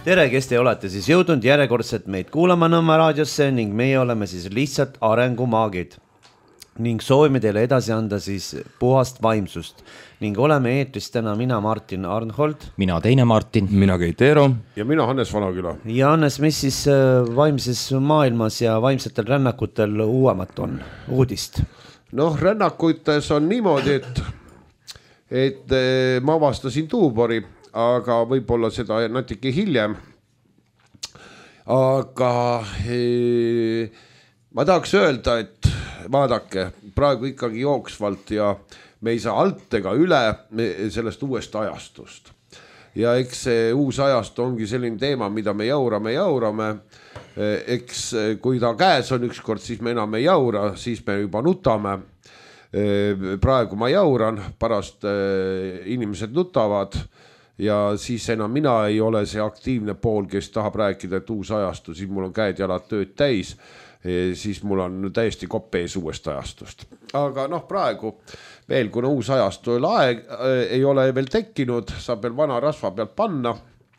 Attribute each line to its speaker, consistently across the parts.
Speaker 1: Tere, kes te olete siis jõudnud järjekordselt meid kuulama Nõmme raadiosse ning meie oleme siis lihtsalt arengumaagid ning soovime teile edasi anda siis puhast vaimsust ning oleme eetris täna mina Martin Arnhold,
Speaker 2: mina teine Martin,
Speaker 3: mina Keit Eero
Speaker 4: ja mina Hannes Vanaküla.
Speaker 1: Ja Hannes, mis siis vaimses maailmas ja vaimsetel rännakutel uuemat on uudist?
Speaker 4: Noh, rännakutes on niimoodi, et ma avastasin tuubori, aga võib-olla seda natuke hiljem. Aga ma tahaks öelda, et vaadake, praegu ikkagi jooksvalt ja me ei saa alt ega üle sellest uuest ajastust. Ja eks see uus ajast ongi selline teema, mida me jaurame. Eks kui ta käes on ükskord, siis me enam ei jaura, siis me juba nutame. Praegu ma jauran, pärast inimesed nutavad ja siis enam mina ei ole see aktiivne pool, kes tahab rääkida, et uus ajastu, siis mul on käed jalad tööd täis, siis mul on täiesti kopp ees uuest ajastust. Aga praegu veel, kuna uus ajastu ei ole veel tekkinud, saab veel vana rasva pealt panna,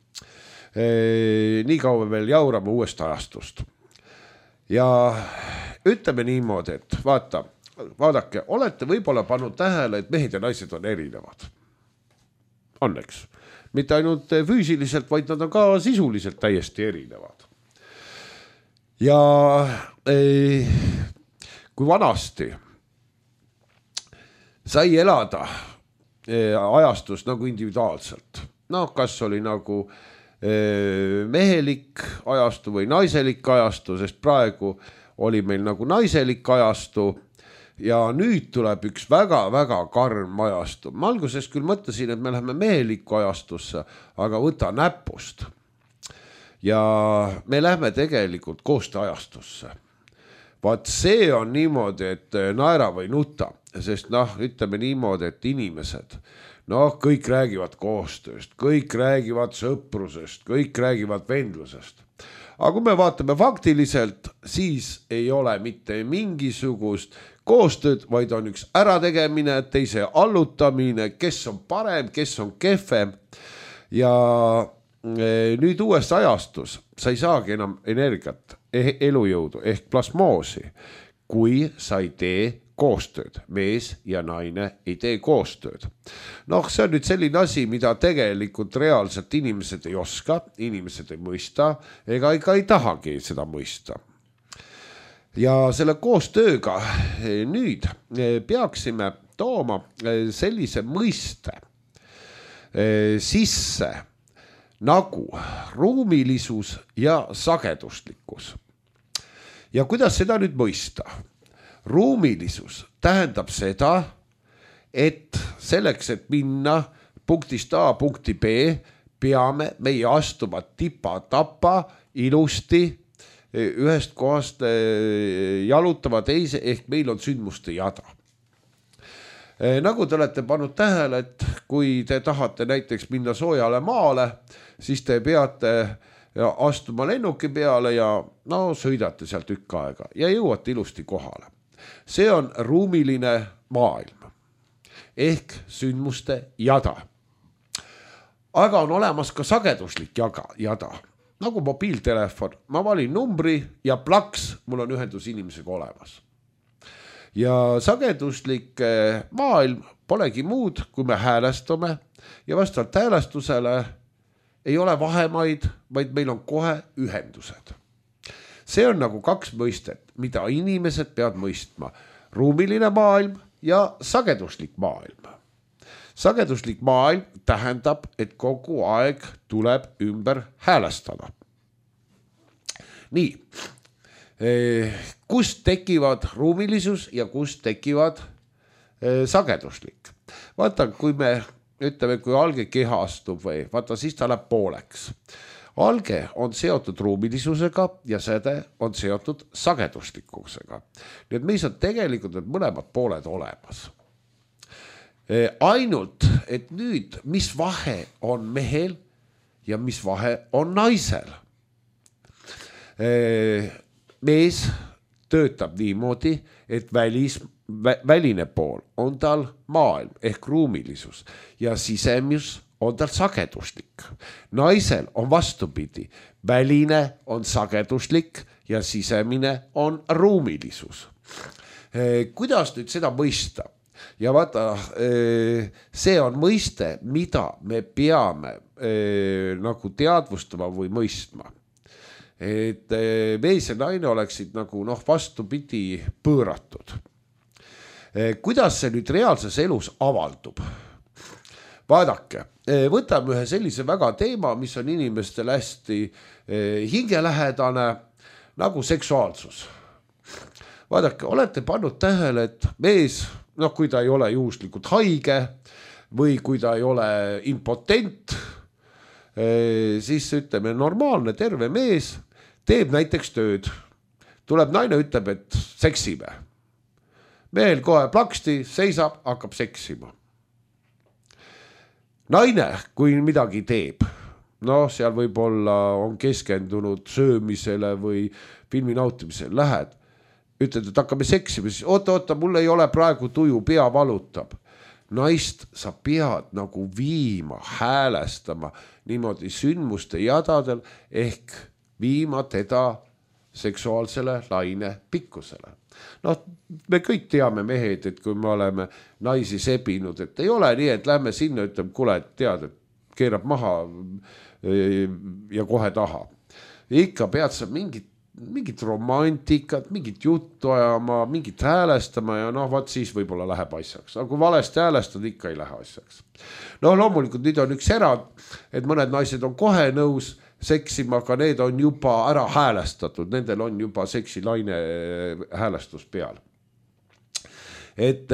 Speaker 4: nii kaua veel jaurame uuest ajastust. Ja ütleme niimoodi, et vaadake, olete võib-olla pannud tähele, et mehed ja naised on erinevad. Õnneks. Mitte ainult füüsiliselt, vaid nad on ka sisuliselt täiesti erinevad. Ja kui vanasti sai elada ajastus nagu individuaalselt, kas oli nagu mehelik ajastu või naiselik ajastu, sest praegu oli meil nagu naiselik ajastu ja nüüd tuleb üks väga-väga karm ajastu. Ma alguses küll mõtlesin, et me läheme mehelikku ajastusse, aga võta näpust. Ja me lähme tegelikult koostööajastusse. Vaat see on niimoodi, et naera või nuta, sest ütleme niimoodi, et inimesed, kõik räägivad koostööst, kõik räägivad sõprusest, kõik räägivad vendlusest. Aga kui me vaatame faktiliselt, siis ei ole mitte mingisugust koostööd, vaid on üks ärategemine, teise allutamine, kes on parem, kes on kehvem. Ja nüüd uues ajastus sa ei saagi enam energiat, elujõudu ehk plasmoosi, kui sa ei tee koostööd. Mees ja naine ei tee koostööd. See on nüüd selline asi, mida tegelikult reaalselt inimesed ei oska, inimesed ei mõista, ega ei tahagi seda mõista. Ja selle koostööga nüüd peaksime tooma sellise mõiste sisse nagu ruumilisus ja sageduslikkus. Ja kuidas seda nüüd mõista? Ruumilisus tähendab seda, et selleks, et minna punktist A punkti B, peame meie astuma tipa-tapa ilusti ühest kohast jalutama teise, ehk meil on sündmuste jada. Nagu te olete pannud tähele, et kui te tahate näiteks minna soojale maale, siis te peate astuma lennuki peale ja sõidate sealt tükk aega ja jõuate ilusti kohale. See on ruumiline maailm ehk sündmuste jada. Aga on olemas ka sageduslik jada. Nagu mobiiltelefon, ma valin numbri ja plaks, mul on ühendus inimesega olemas. Ja sageduslik maailm polegi muud, kui me häälestume ja vastavalt häälestusele ei ole vahemaid, vaid meil on kohe ühendused. See on nagu kaks mõistet, mida inimesed peavad mõistma. Ruumiline maailm ja sageduslik maailm. Sageduslik maailm tähendab, et kogu aeg tuleb ümber häälestada. Nii, kust tekivad ruumilisus ja kust tekivad sageduslik? Vaata, kui me ütleme, kui alge kehastub või, vaata, siis ta läheb pooleks. Alge on seotud ruumilisusega ja säde on seotud sageduslikkusega. Nii et meis on tegelikult need mõlemad pooled olemas. Ainult, et nüüd, mis vahe on mehel ja mis vahe on naisel? Mees töötab niimoodi, et väline pool on tal maailm ehk ruumilisus ja sisemus on tal sageduslik. Naisel on vastupidi. Väline on sageduslik ja sisemine on ruumilisus. Kuidas nüüd seda mõista? Ja vaata, see on mõiste, mida me peame nagu teadvustama või mõistma. Et mees ja naine oleksid nagu vastupidi pööratud. Kuidas see nüüd reaalses elus avaldub? Vaadake, võtame ühe sellise väga teema, mis on inimestel hästi hingelähedane, nagu seksuaalsus. Vaadake, olete pannud tähele, et mees, kui ta ei ole juhuslikult haige või kui ta ei ole impotent, siis ütleme, normaalne terve mees teeb näiteks tööd. Tuleb naine, ütleb, et seksime. Mehel kohe plaksti, seisab, hakkab seksima. Naine, kui midagi teeb, seal võib-olla on keskendunud söömisele või filmi nautimisele, lähed, ütled, et hakkame seksima, siis oota, mul ei ole praegu tuju, pea valutab. Naist sa pead nagu viima, häälestama niimoodi sündmuste jadadel ehk viima teda seksuaalsele laine pikkusele. Me kõik teame mehed, et kui me oleme naisi sebinud, et ei ole nii, et lähme sinna, ütleme, kuule, et tead, et keerab maha ja kohe taha. Ikka pead sa mingit romantikat, mingit juttu ajama, mingit häälestama ja vaat siis võib-olla läheb asjaks. Aga kui valesti häälestad, ikka ei lähe asjaks. Loomulikult nüüd on üks erand, et mõned naised on kohe nõus seksima, aga need on juba ära häälestatud, nendel on juba seksilaine häälestus peal. Et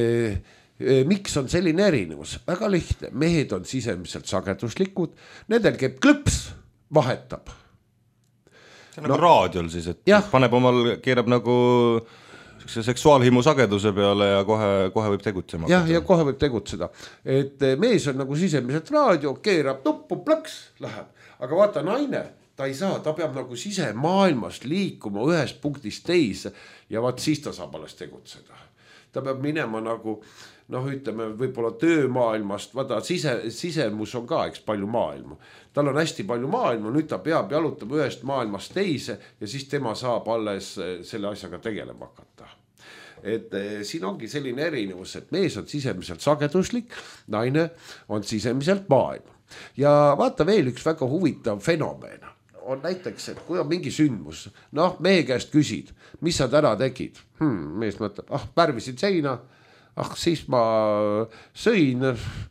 Speaker 4: miks on selline erinevus? Väga lihtne, mehed on sisemiselt sageduslikud, nendel käib klõps, vahetab.
Speaker 2: See on nagu raadiol siis, et paneb keerab nagu seksuaalhimu sageduse peale ja kohe võib tegutsema.
Speaker 4: Ja kohe võib tegutseda. Et mees on nagu sisemiselt raadio, keerab nuppu, plaks, läheb. Aga vaata, naine, ta ei saa, ta peab nagu sisemaailmast liikuma ühest punktist teise ja vaat siis ta saab alles tegutseda. Ta peab minema nagu, ütleme, võib-olla töömaailmast, vaata, sisemus on ka, eks, palju maailma. Tal on hästi palju maailma, nüüd ta peab jalutama ühest maailmast teise ja siis tema saab alles selle asjaga tegelema hakata. Et siin ongi selline erinevus, et mees on sisemiselt sageduslik, naine on sisemiselt maailma. Ja vaata veel üks väga huvitav fenomen on näiteks, et kui on mingi sündmus, mehe käest küsid, mis sa täna tegid? Mees mõtleb, värvisin seina, siis ma sõin,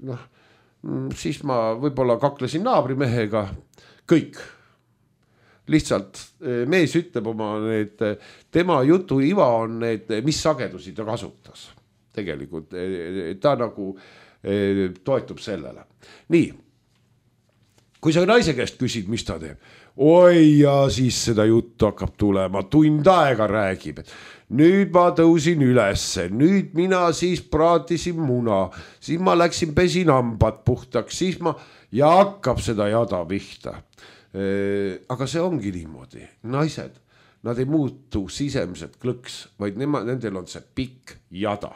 Speaker 4: siis ma võib-olla kaklesin naabrimehega, kõik. Lihtsalt mees ütleb oma tema jutu iva on mis sagedusi ta kasutas. Tegelikult ta nagu toetub sellele. Nii. Kui sa naise käest küsid, mis ta teeb, ja siis seda juttu hakkab tulema, tund aega räägib, et nüüd ma tõusin ülesse, nüüd mina siis praatisin muna, siis ma läksin pesin hambad puhtaks, siis ja hakkab seda jada pihta. Aga see ongi niimoodi, naised, nad ei muutu sisemiselt klõks, vaid nendel on see pikk jada.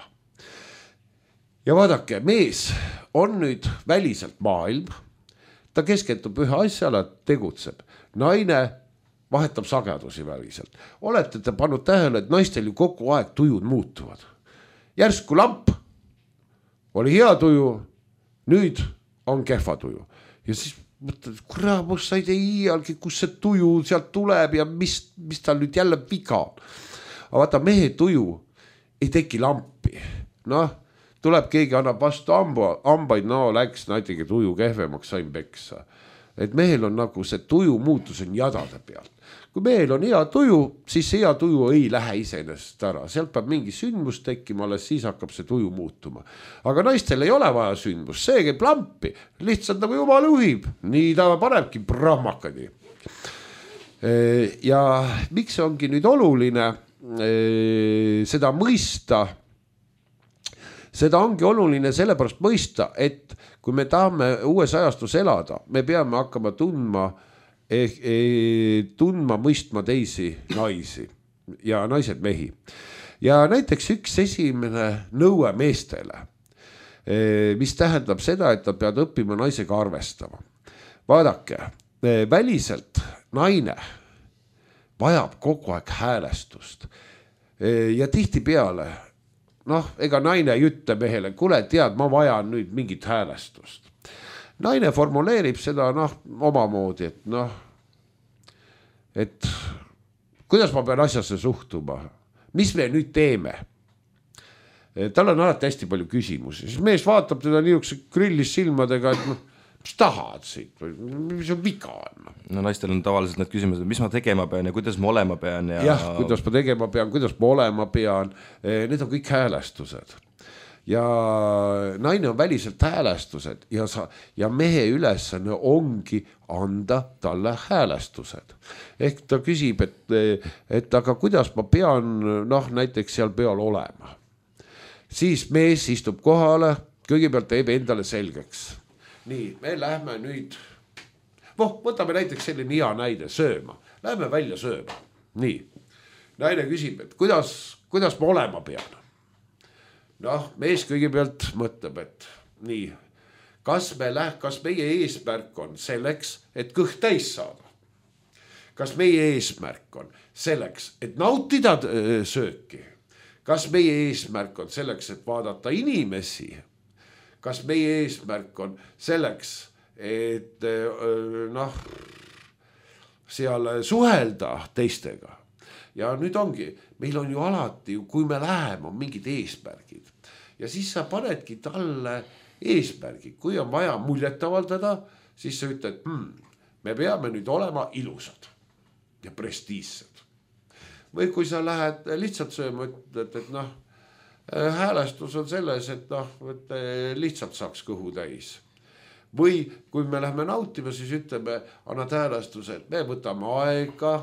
Speaker 4: Ja vaadake, mees on nüüd väliselt maailm, ta keskendub ühe asjale, tegutseb. Naine vahetab sagedusi väliselt. Olete te pannud tähele, et naistel ju kogu aeg tujud muutuvad. Järsku lamp oli hea tuju, nüüd on kehva tuju. Ja siis mõtled, kurat, sa ei tee iialgi, kus see tuju sealt tuleb ja mis tal nüüd jälle viga on. Aga vaata, mehe tuju ei teki lampi. Tuleb keegi annab vastu hambaid, läks näitegi tuju kehvemaks, sain peksa. Et mehel on nagu see tuju muutus on jadade pealt. Kui mehel on hea tuju, siis see hea tuju ei lähe iseenesest ära. Sealt peab mingi sündmus tekkima, alles siis hakkab see tuju muutuma. Aga naistel ei ole vaja sündmus, see käib lampi. Lihtsalt nagu jumal juhib, nii ta panebki brammakadi. Ja miks ongi nüüd oluline seda mõista? Seda ongi oluline sellepärast mõista, et kui me tahame uues ajastus elada, me peame hakkama tundma mõistma teisi naisi ja naised mehi. Ja näiteks üks esimene nõue meestele mis tähendab seda, et ta pead õppima naisega arvestama. Vaadake, väliselt naine vajab kogu aeg häälestust ja tihti peale, ega naine ei ütle mehele, kuule, tead, ma vajan nüüd mingit häälestust. Naine formuleerib seda omamoodi, et kuidas ma pean asjasse suhtuma, mis me nüüd teeme. Tal on alati hästi palju küsimusi, siis mees vaatab teda niisuguse grillis silmadega, et mis tahad siit või mis on viga on.
Speaker 2: No naistel on tavaliselt need küsimused, mis ma tegema pean ja kuidas ma olema pean.
Speaker 4: Jah, kuidas ma tegema pean, kuidas ma olema pean, need on kõik häälestused. Ja naine on väliselt häälestused ja mehe ülesanne ongi anda talle häälestused. Ehk ta küsib, et aga kuidas ma pean näiteks seal peal olema. Siis mees istub kohale, kõigepealt teeb endale selgeks. Nii, me lähme nüüd, võtame näiteks selline hea näide, sööma. Lähme välja sööma. Nii, naine küsib, et kuidas ma olema pean. Mees kõigepealt mõtleb, et nii, kas meie eesmärk on selleks, et kõht täis saada? Kas meie eesmärk on selleks, et nautida sööki? Kas meie eesmärk on selleks, et vaadata inimesi? Kas meie eesmärk on selleks, et seal suhelda teistega? Ja nüüd ongi, meil on ju alati, kui me läheme, on mingid eesmärgid. Ja siis sa panedki talle eesmärgid. Kui on vaja muljet avaldada, siis sa ütled, me peame nüüd olema ilusad ja prestiissed. Või kui sa lähed lihtsalt sööma, ütled, et häälestus on selles, et lihtsalt saaks kõhu täis. Või kui me lähme nautima, siis ütleme, annad häälestuse, et me võtame aega,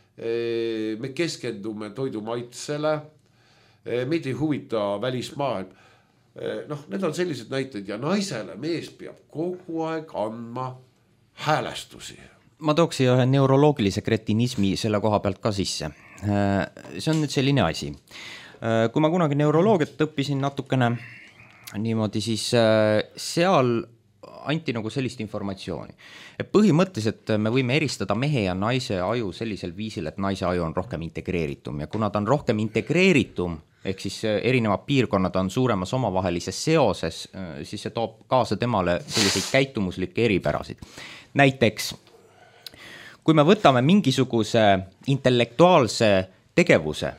Speaker 4: me keskendume toidu maitsele, meid ei huvita välismaailm. Need on sellised näited ja naisele mees peab kogu aeg andma häälestusi.
Speaker 3: Ma tooks siia ühe neuroloogilise kretinismi selle koha pealt ka sisse. See on nüüd selline asi. Kui ma kunagi neuroloogiat õppisin natukene niimoodi, siis seal anti nagu sellist informatsiooni. Et põhimõtteliselt me võime eristada mehe ja naise aju sellisel viisil, et naise aju on rohkem integreeritum ja kuna ta on rohkem integreeritum, ehk siis erinevad piirkonnad on suuremas omavahelises seoses, siis see toob kaasa temale selliseid käitumuslikke eripärasid. Näiteks, kui me võtame mingisuguse intellektuaalse tegevuse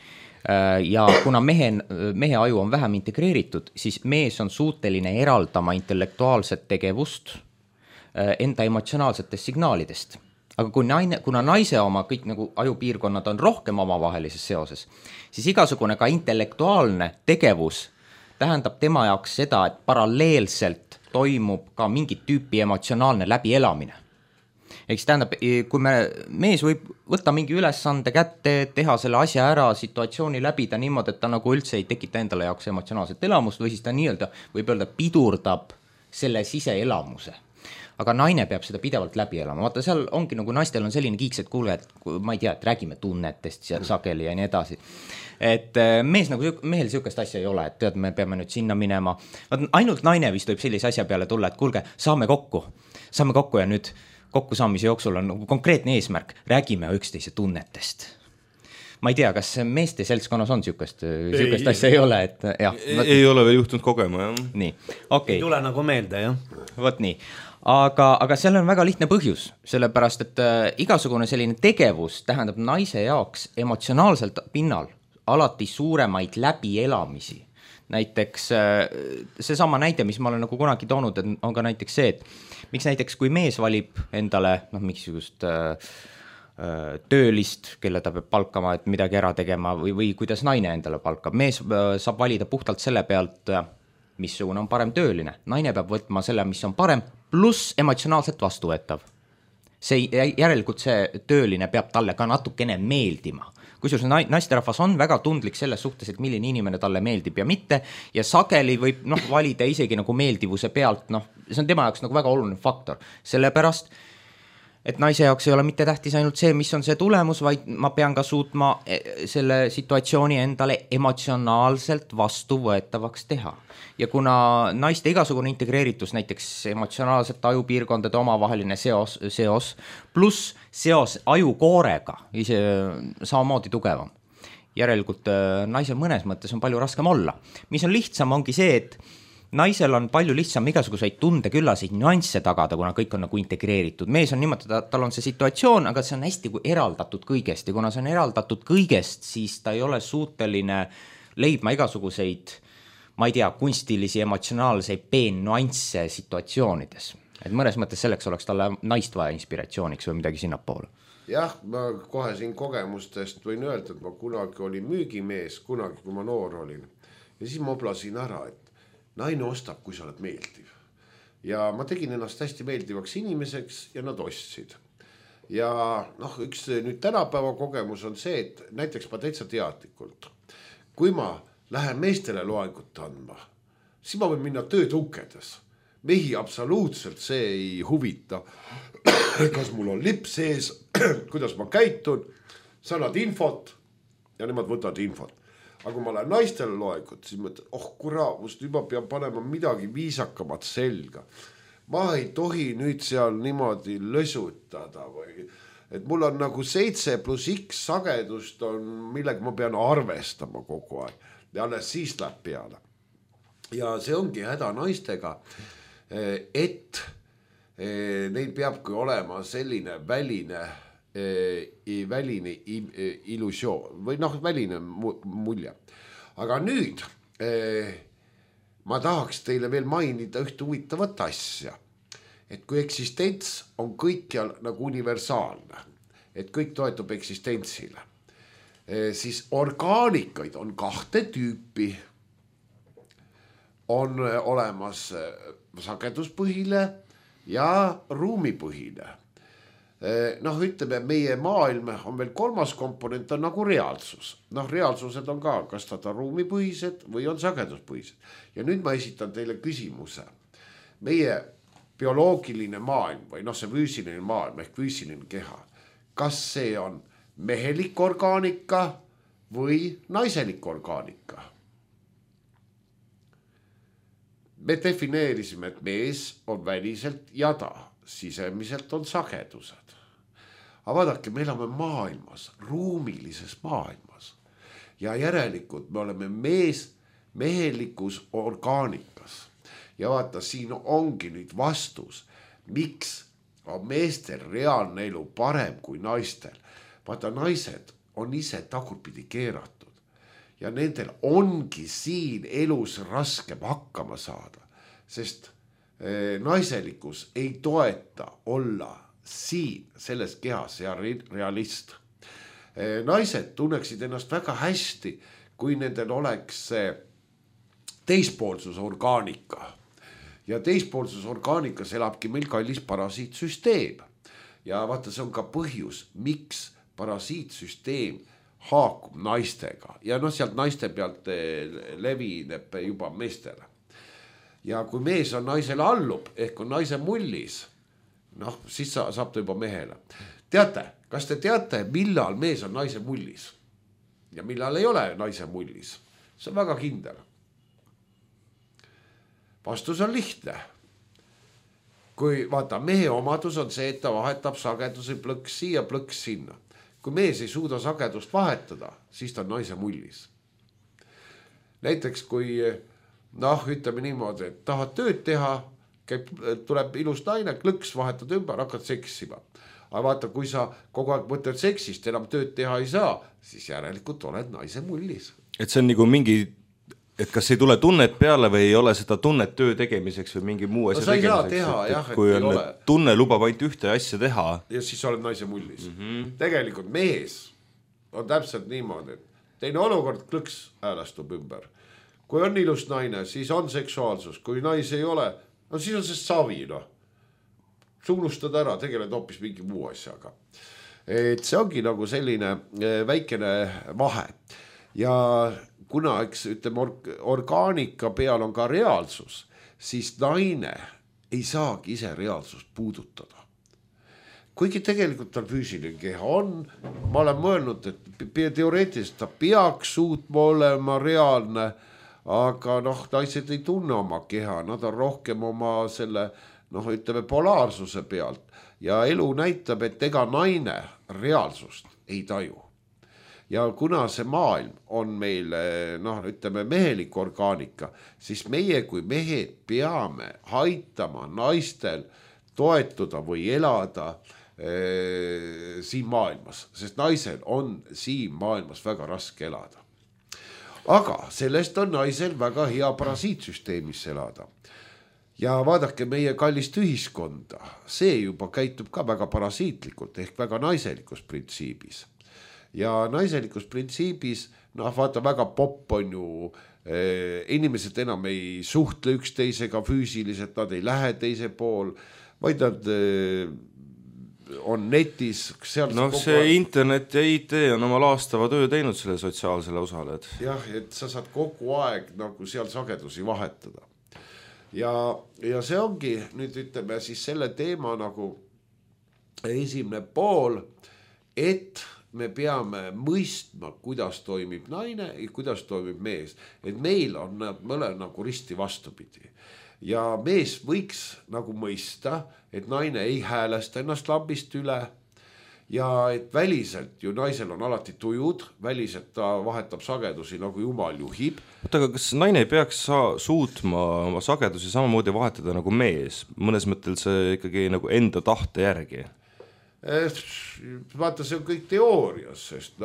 Speaker 3: ja kuna mehe aju on vähem integreeritud, siis mees on suuteline eraldama intellektuaalset tegevust enda emotsionaalsetest signaalidest. Aga kuna naise oma kõik nagu ajupiirkonnad on rohkem omavahelises seoses, siis igasugune ka intellektuaalne tegevus tähendab tema jaoks seda, et paralleelselt toimub ka mingit tüüpi emotsionaalne läbielamine. Eks tähendab, kui mees võib võtta mingi ülesande kätte, teha selle asja ära, situatsiooni läbida niimoodi, et ta nagu üldse ei tekita endale jaoks emotsionaalset elamust või siis ta nii-öelda võib öelda pidurdab selle siseelamuse. Aga naine peab seda pidevalt läbi elama. Vaata, seal ongi nagu naistel on selline kiiks, et kuule, et ma ei tea, et räägime tunnetest sageli ja nii edasi. Et mehel sihukest asja ei ole, et tead, me peame nüüd sinna minema. Ainult naine vist võib sellise asja peale tulla, et kuulge, saame kokku ja nüüd kokku saamise jooksul on nagu konkreetne eesmärk. Räägime üksteise tunnetest. Ma ei tea, kas meeste seltskonnas on sihukest asja ei ole, et jah.
Speaker 2: Ei ole veel juhtunud kogema, jah.
Speaker 3: Nii, okei.
Speaker 1: Ei tule nagu meelde, jah.
Speaker 3: Vot nii. Aga seal on väga lihtne põhjus, sellepärast, et igasugune selline tegevus tähendab naise jaoks emotsionaalselt pinnal alati suuremaid läbielamisi. Näiteks seesama näide, mis ma olen nagu kunagi toonud, on ka näiteks see, et miks näiteks kui mees valib endale mingisugust töölist, kelle ta peab palkama, et midagi ära tegema või kuidas naine endale palkab. Mees saab valida puhtalt selle pealt, missugune on parem tööline. Naine peab võtma selle, mis on parem, pluss emotsionaalselt vastuvõetav. Järelikult see tööline peab talle ka natukene meeldima. Kusjuures naisterahvas on väga tundlik selles suhtes, et milline inimene talle meeldib ja mitte ja sageli võib valida isegi nagu meeldivuse pealt, see on tema jaoks nagu väga oluline faktor. Sellepärast et naise jaoks ei ole mitte tähtis ainult see, mis on see tulemus, vaid ma pean ka suutma selle situatsiooni endale emotsionaalselt vastuvõetavaks teha. Ja kuna naiste igasugune integreeritus, näiteks emotsionaalselt ajupiirkondade omavaheline seos pluss seos ajukoorega ise samamoodi tugevam. Järelikult naisel mõnes mõttes on palju raskem olla. Mis on lihtsam, ongi see, et naisel on palju lihtsam igasuguseid tundeküllaseid nüansse tagada, kuna kõik on nagu integreeritud. Mees on niimoodi, tal on see situatsioon, aga see on hästi eraldatud kõigest ja kuna see on eraldatud kõigest, siis ta ei ole suuteline leidma igasuguseid, ma ei tea, kunstilisi, emotsionaalseid peennuansse situatsioonides. Et mõnes mõttes selleks oleks talle naist vaja inspiratsiooniks või midagi sinnapoole.
Speaker 4: Jah, ma kohe siin kogemustest võin öelda, et ma kunagi olin müügimees, kunagi kui ma noor olin. Ja siis ma oblasin ära, et naine ostab, kui sa oled meeldiv. Ja ma tegin ennast hästi meeldivaks inimeseks ja nad ostsid. Ja üks nüüd tänapäeva kogemus on see, et näiteks ma täitsa teadlikult, kui ma lähen meestele loengut andma, siis ma võin minna töötukedes. Mehi absoluutselt see ei huvita. Kas mul on lipp sees, kuidas ma käitun, sa annad infot ja nemad võtavad infot. Aga kui ma lähen naistele loengut, siis mõtlen, kuravust, nüüd ma pean panema midagi viisakamat selga. Ma ei tohi nüüd seal niimoodi lösutada või, et mul on nagu 7+X sagedust on, millega ma pean arvestama kogu aeg ja alles siis läheb peale. Ja see ongi häda naistega, et neil peabki olema selline väline illusioon või väline mulje. Aga nüüd ma tahaks teile veel mainida ühte huvitavat asja, et kui eksistents on kõikjal nagu universaalne, et kõik toetub eksistentsile, siis orgaanikaid on 2 tüüpi. On olemas sageduspõhine ja ruumipõhine. Ütleme, meie maailm on veel 3. komponent on nagu reaalsus. Reaalsused on ka, kas ta on ruumipõhised või on sageduspõhised. Ja nüüd ma esitan teile küsimuse. Meie bioloogiline maailm või see füüsiline maailm ehk füüsiline keha, kas see on mehelik orgaanika või naiselik orgaanika? Me defineerisime, et mees on väliselt jada, sisemiselt on sagedused. Aga vaadake, me elame maailmas, ruumilises maailmas ja järelikult me oleme mehelikus orgaanikas. Ja vaata, siin ongi nüüd vastus, miks on meestel reaalne elu parem kui naistel. Vaata, naised on ise tagurpidi keeratud. Ja nendel ongi siin elus raskem hakkama saada, sest naiselikus ei toeta olla siin selles kehas ja realist. Naised tunneksid ennast väga hästi, kui nendel oleks teispoolsus orgaanika. Ja teispoolsus orgaanikas elabki meil kallis parasiitsüsteem. Ja vaata, see on ka põhjus, miks parasiitsüsteem haakub naistega ja sealt naiste pealt levineb juba meestele. Ja kui mees on naisele allub, ehk on naise mullis, siis saab ta juba mehele. Teate, kas te teate, millal mees on naise mullis ja millal ei ole naise mullis? See on väga kindel. Vastus on lihtne. Kui vaata, mehe omadus on see, et ta vahetab sageduse plõks siia, plõks sinna. Kui mees ei suuda sagedust vahetada, siis ta on naise mullis. Näiteks kui, ütleme niimoodi, et tahad tööd teha, tuleb ilus naine, klõks, vahetad ümber, hakkad seksima. Aga vaata, kui sa kogu aeg mõtled seksist, enam tööd teha ei saa, siis järelikult oled naise mullis.
Speaker 2: Et see on nagu mingi, et kas ei tule tunnet peale või ei ole seda tunnet töö tegemiseks või mingi muu asja tegemiseks. Kui on tunne lubab ainult ühte asja teha.
Speaker 4: Ja siis oled naise mullis. Tegelikult mees on täpselt niimoodi, et teine olukord klõks häälastub ümber. Kui on ilus naine, siis on seksuaalsus. Kui naise ei ole, siis on see savi. Sa unustad ära, tegeled hoopis mingi muu asjaga. Et see ongi nagu selline väikene vahe. Ja kuna ütleme, orgaanika peal on ka reaalsus, siis naine ei saagi ise reaalsust puudutada. kuigi tegelikult tal füüsiline keha on, ma olen mõelnud, et teoreetiliselt ta peaks suutma olema reaalne, aga naised ei tunne oma keha, nad on rohkem oma selle, ütleme polaarsuse pealt ja elu näitab, et ega naine reaalsust ei taju. Ja kuna see maailm on meil, ütleme mehelik orgaanika, siis meie kui mehed peame aitama naistel toetuda või elada siin maailmas, sest naisel on siin maailmas väga raske elada. Aga sellest on naisel väga hea parasiitsüsteemis elada. Ja vaadake meie kallist ühiskonda, see juba käitub ka väga parasiitlikult ehk väga naiselikus printsiibis. Ja naiselikus printsiibis, vaata väga popp on ju, inimesed enam ei suhtle üksteisega füüsiliselt, nad ei lähe teise pool, vaid nad on netis.
Speaker 2: See internet ja IT on oma laastava töö teinud selle sotsiaalsele osale.
Speaker 4: Jah, et sa saad kogu aeg nagu seal sagedusi vahetada. Ja see ongi, nüüd ütleme siis selle teema nagu esimene pool, et me peame mõistma, kuidas toimib naine ja kuidas toimib mees. Et meil on mõle nagu risti vastupidi. Ja mees võiks nagu mõista, et naine ei häälesta ennast lambist üle ja et väliselt ju naisel on alati tujud, väliselt ta vahetab sagedusi nagu jumal juhib.
Speaker 2: Aga kas naine ei peaks suutma oma sagedusi samamoodi vahetada nagu mees? Mõnes mõttel see ikkagi nagu enda tahte järgi.
Speaker 4: Vaata, see on kõik teoorias, sest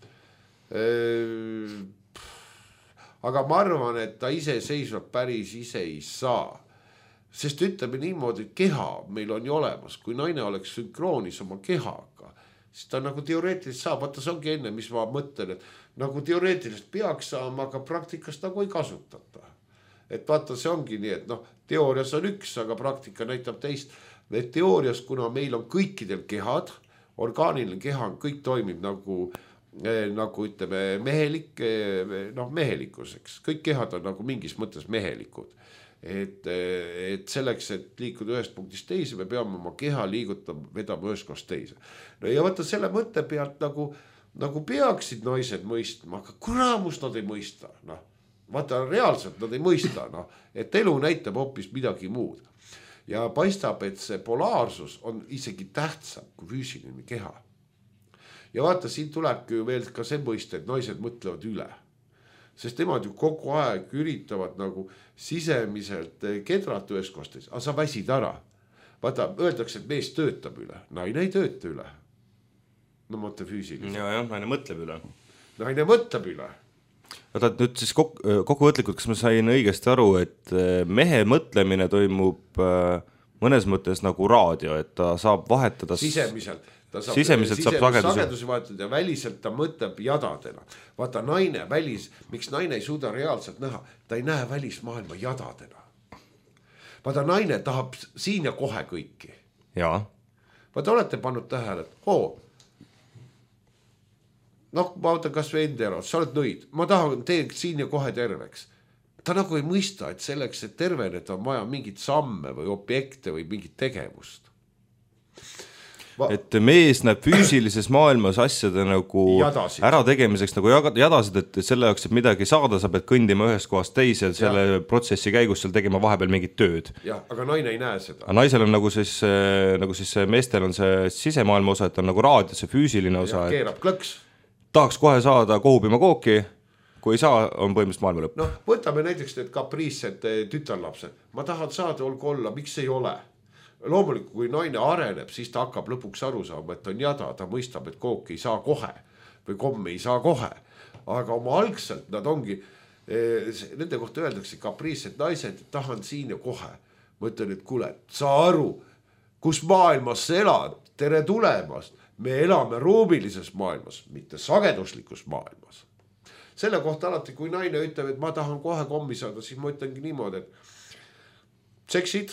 Speaker 4: aga ma arvan, et ta iseseisvalt päris ise ei saa. Sest ütleme niimoodi, keha meil on ju olemas. Kui naine oleks sünkroonis oma kehaga, siis ta nagu teoreetiliselt saab. Vaata, see ongi enne, mis ma mõtlen, et nagu teoreetiliselt peaks saama, aga praktikas nagu ei kasutata. Et vaata, see ongi nii, et teoorias on üks, aga praktika näitab teist. Et teoorias, kuna meil on kõikidel kehad, orgaaniline keha, kõik toimib nagu ütleme mehelikkuseks. Kõik kehad on nagu mingis mõttes mehelikud. Et selleks, et liikuda ühest punktist teise, me peame oma keha liigutama, vedama ühest kohast teise. Ja vaata selle mõtte pealt nagu peaksid naised mõistma, aga kuramus nad ei mõista. Vaata reaalselt nad ei mõista, et elu näitab hoopis midagi muud. Ja paistab, et see polaarsus on isegi tähtsam kui füüsiline keha. Ja vaata, siin tulebki veel ka see mõiste, et naised mõtlevad üle. Sest nemad ju kogu aeg üritavad nagu sisemiselt kedrat ühes kohastes, aga sa väsid ära. Vaata, öeldakse, et mees töötab üle, naine ei tööta üle. No mõtte füüsiliselt.
Speaker 2: Ja, naine mõtleb üle.
Speaker 4: Naine mõtleb üle.
Speaker 2: Vaata, nüüd siis kokkuvõtlikult, kas ma sain õigesti aru, et mehe mõtlemine toimub mõnes mõttes nagu raadio, et ta saab vahetada
Speaker 4: sisemiselt
Speaker 2: saab
Speaker 4: sagedusi vahetada ja väliselt ta mõtleb jadadena. Vaata naine miks naine ei suuda reaalselt näha, ta ei näe välismaailma jadadena. Vaata naine tahab siin ja kohe kõiki.
Speaker 2: Jaa.
Speaker 4: Vaata olete pannud tähele, et ma võtan kas või Endero, sa oled nõid, ma tahan teed siin ja kohe terveks. Ta nagu ei mõista, et selleks, et terveneda on vaja mingit samme või objekte või mingit tegevust.
Speaker 2: Et mees näeb füüsilises maailmas asjade nagu ära tegemiseks nagu jadasid, et selle jaoks, et midagi saada, sa pead kõndima ühest kohast teise selle protsessi käigus seal tegema vahepeal mingit tööd.
Speaker 4: Jah, aga naine ei näe seda.
Speaker 2: Aga naisel on nagu siis meestel on see sisemaailma osa, et on nagu raadio, see füüsiline osa.
Speaker 4: Keerab klõks.
Speaker 2: Tahaks kohe saada kohupima kooki, kui ei saa, on põhimõtteliselt maailma lõpp.
Speaker 4: Võtame näiteks need kapriissed tütarlapsed. Ma tahan saada olla, miks ei ole? Loomulikult, kui naine areneb, siis ta hakkab lõpuks aru saama, et on jada, ta mõistab, et kook ei saa kohe või komme ei saa kohe. Aga oma algselt nad ongi, nende kohta öeldakse kapriissed naised, tahan siin ja kohe. Ma ütlen, et kuule, sa aru, kus maailmas sa elad, tere tulemast. Me elame ruumilises maailmas, mitte sageduslikus maailmas. Selle kohta alati, kui naine ütleb, et ma tahan kohe kommi saada, siis ma ütlengi niimoodi, et seksid,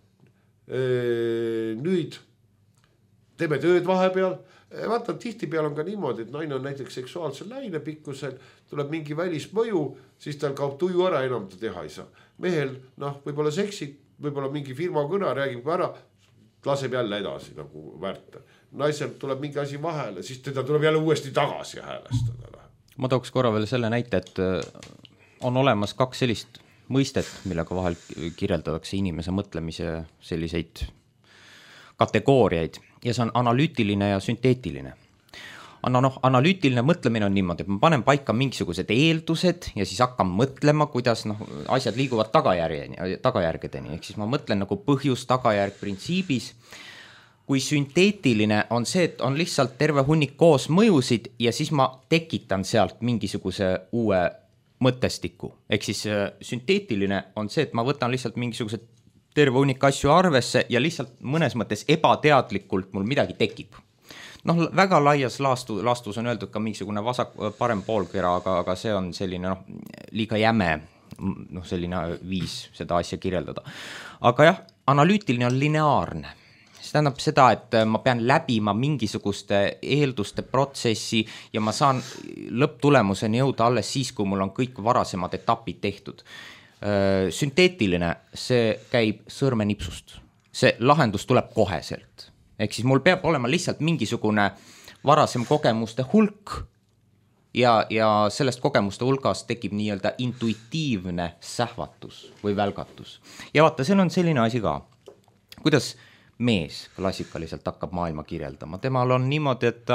Speaker 4: nüüd teeme tööd vahepeal. Vaata, tihtipeal on ka niimoodi, et naine on näiteks seksuaalsel läinepikkusel, tuleb mingi välismõju, siis tal kaob tuju ära, enam ta teha ei saa. Mehel, võib-olla seksid, võib-olla mingi firma kõna räägib ära, laseb jälle edasi nagu väärta. Naisel tuleb mingi asi vahele, siis teda tuleb jälle uuesti tagasi häälestada.
Speaker 3: Ma tooks korra veel selle näite, et on olemas 2 sellist mõistet, millega vahel kirjeldatakse inimese mõtlemise selliseid kategooriaid ja see on analüütiline ja sünteetiline. Analüütiline mõtlemine on niimoodi, et ma panen paika mingisugused eeldused ja siis hakkan mõtlema, kuidas asjad liiguvad tagajärgedeni. Ehk siis ma mõtlen nagu põhjus-tagajärg printsiibis. Kui sünteetiline on see, et on lihtsalt terve hunnik koos mõjusid ja siis ma tekitan sealt mingisuguse uue mõttestiku. Ehk siis sünteetiline on see, et ma võtan lihtsalt mingisugused terve hunnik asju arvesse ja lihtsalt mõnes mõttes ebateadlikult mul midagi tekib. Väga laias laastus on öeldud ka mingisugune parem poolkera, aga see on selline liiga jäme selline viis seda asja kirjeldada. Aga jah, analüütiline on lineaarne. See tähendab seda, et ma pean läbima mingisuguste eelduste protsessi ja ma saan lõpptulemuseni jõuda alles siis, kui mul on kõik varasemad etapid tehtud. Sünteetiline, see käib sõrmenipsust. See lahendus tuleb koheselt. Ehk siis mul peab olema lihtsalt mingisugune varasem kogemuste hulk ja sellest kogemuste hulgas tekib nii-öelda intuitiivne sähvatus või välgatus. Ja vaata, seal on selline asi ka, kuidas mees klassikaliselt hakkab maailma kirjeldama. Temal on niimoodi, et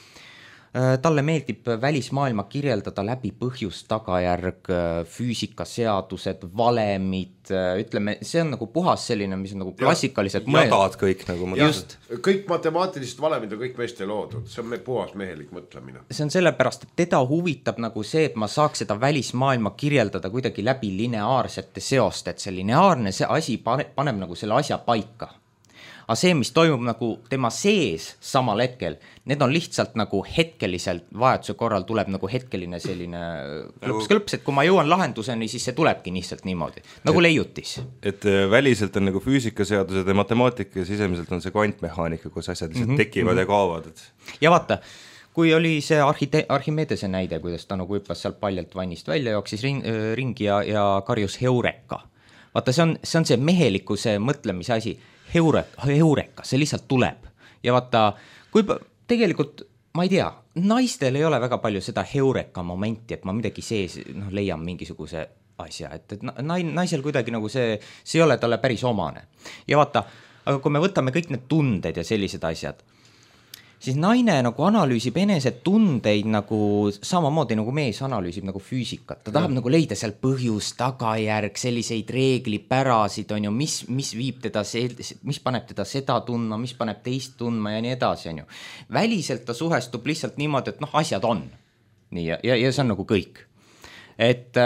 Speaker 3: talle meeldib välismaailma kirjeldada läbi põhjus, tagajärg, füüsikaseadused, valemid, ütleme, see on nagu puhas selline, mis on nagu klassikaliselt
Speaker 2: jadad kõik nagu.
Speaker 3: Just.
Speaker 4: Kõik matemaatilised valemid on kõik meeste loodud, see on puhas mehelik mõtlemine.
Speaker 3: See on sellepärast, et teda huvitab nagu see, et ma saaks seda välismaailma kirjeldada kuidagi läbi lineaarsete seoste, et see lineaarne see asi paneb nagu selle asja paika. Aga see, mis toimub nagu tema sees samal hetkel, need on lihtsalt nagu hetkeliselt vajaduse korral tuleb nagu hetkeline selline klõps, et kui ma jõuan lahenduseni, siis see tulebki lihtsalt niimoodi, nagu leiutis.
Speaker 2: Et väliselt on nagu füüsikaseadused ja matemaatika ja sisemiselt on see kvantmehaanika, kus asjad lihtsalt tekivad ja kaovad.
Speaker 3: Ja vaata, kui oli see Archimedese näide, kuidas ta nagu hüppas seal paljalt vannist välja, jooksis ringi ja karjus heureka. Vaata, see on see mehelikkuse mõtlemise asi. Heureka, see lihtsalt tuleb. Ja vaata, kui tegelikult, ma ei tea, naistel ei ole väga palju seda heureka momenti, et ma midagi sees leian mingisuguse asja, et naisel kuidagi nagu see ei ole talle päris omane. Ja vaata, aga kui me võtame kõik need tunded ja sellised asjad, siis naine nagu analüüsib enese tundeid nagu samamoodi nagu mees analüüsib nagu füüsikat. Ta tahab nagu leida seal põhjus, tagajärg, selliseid reeglipärasid, on ju, mis viib teda, mis paneb teda seda tundma, mis paneb teist tundma ja nii edasi, on ju. Väliselt ta suhestub lihtsalt niimoodi, et asjad on. Nii, ja see on nagu kõik. Et,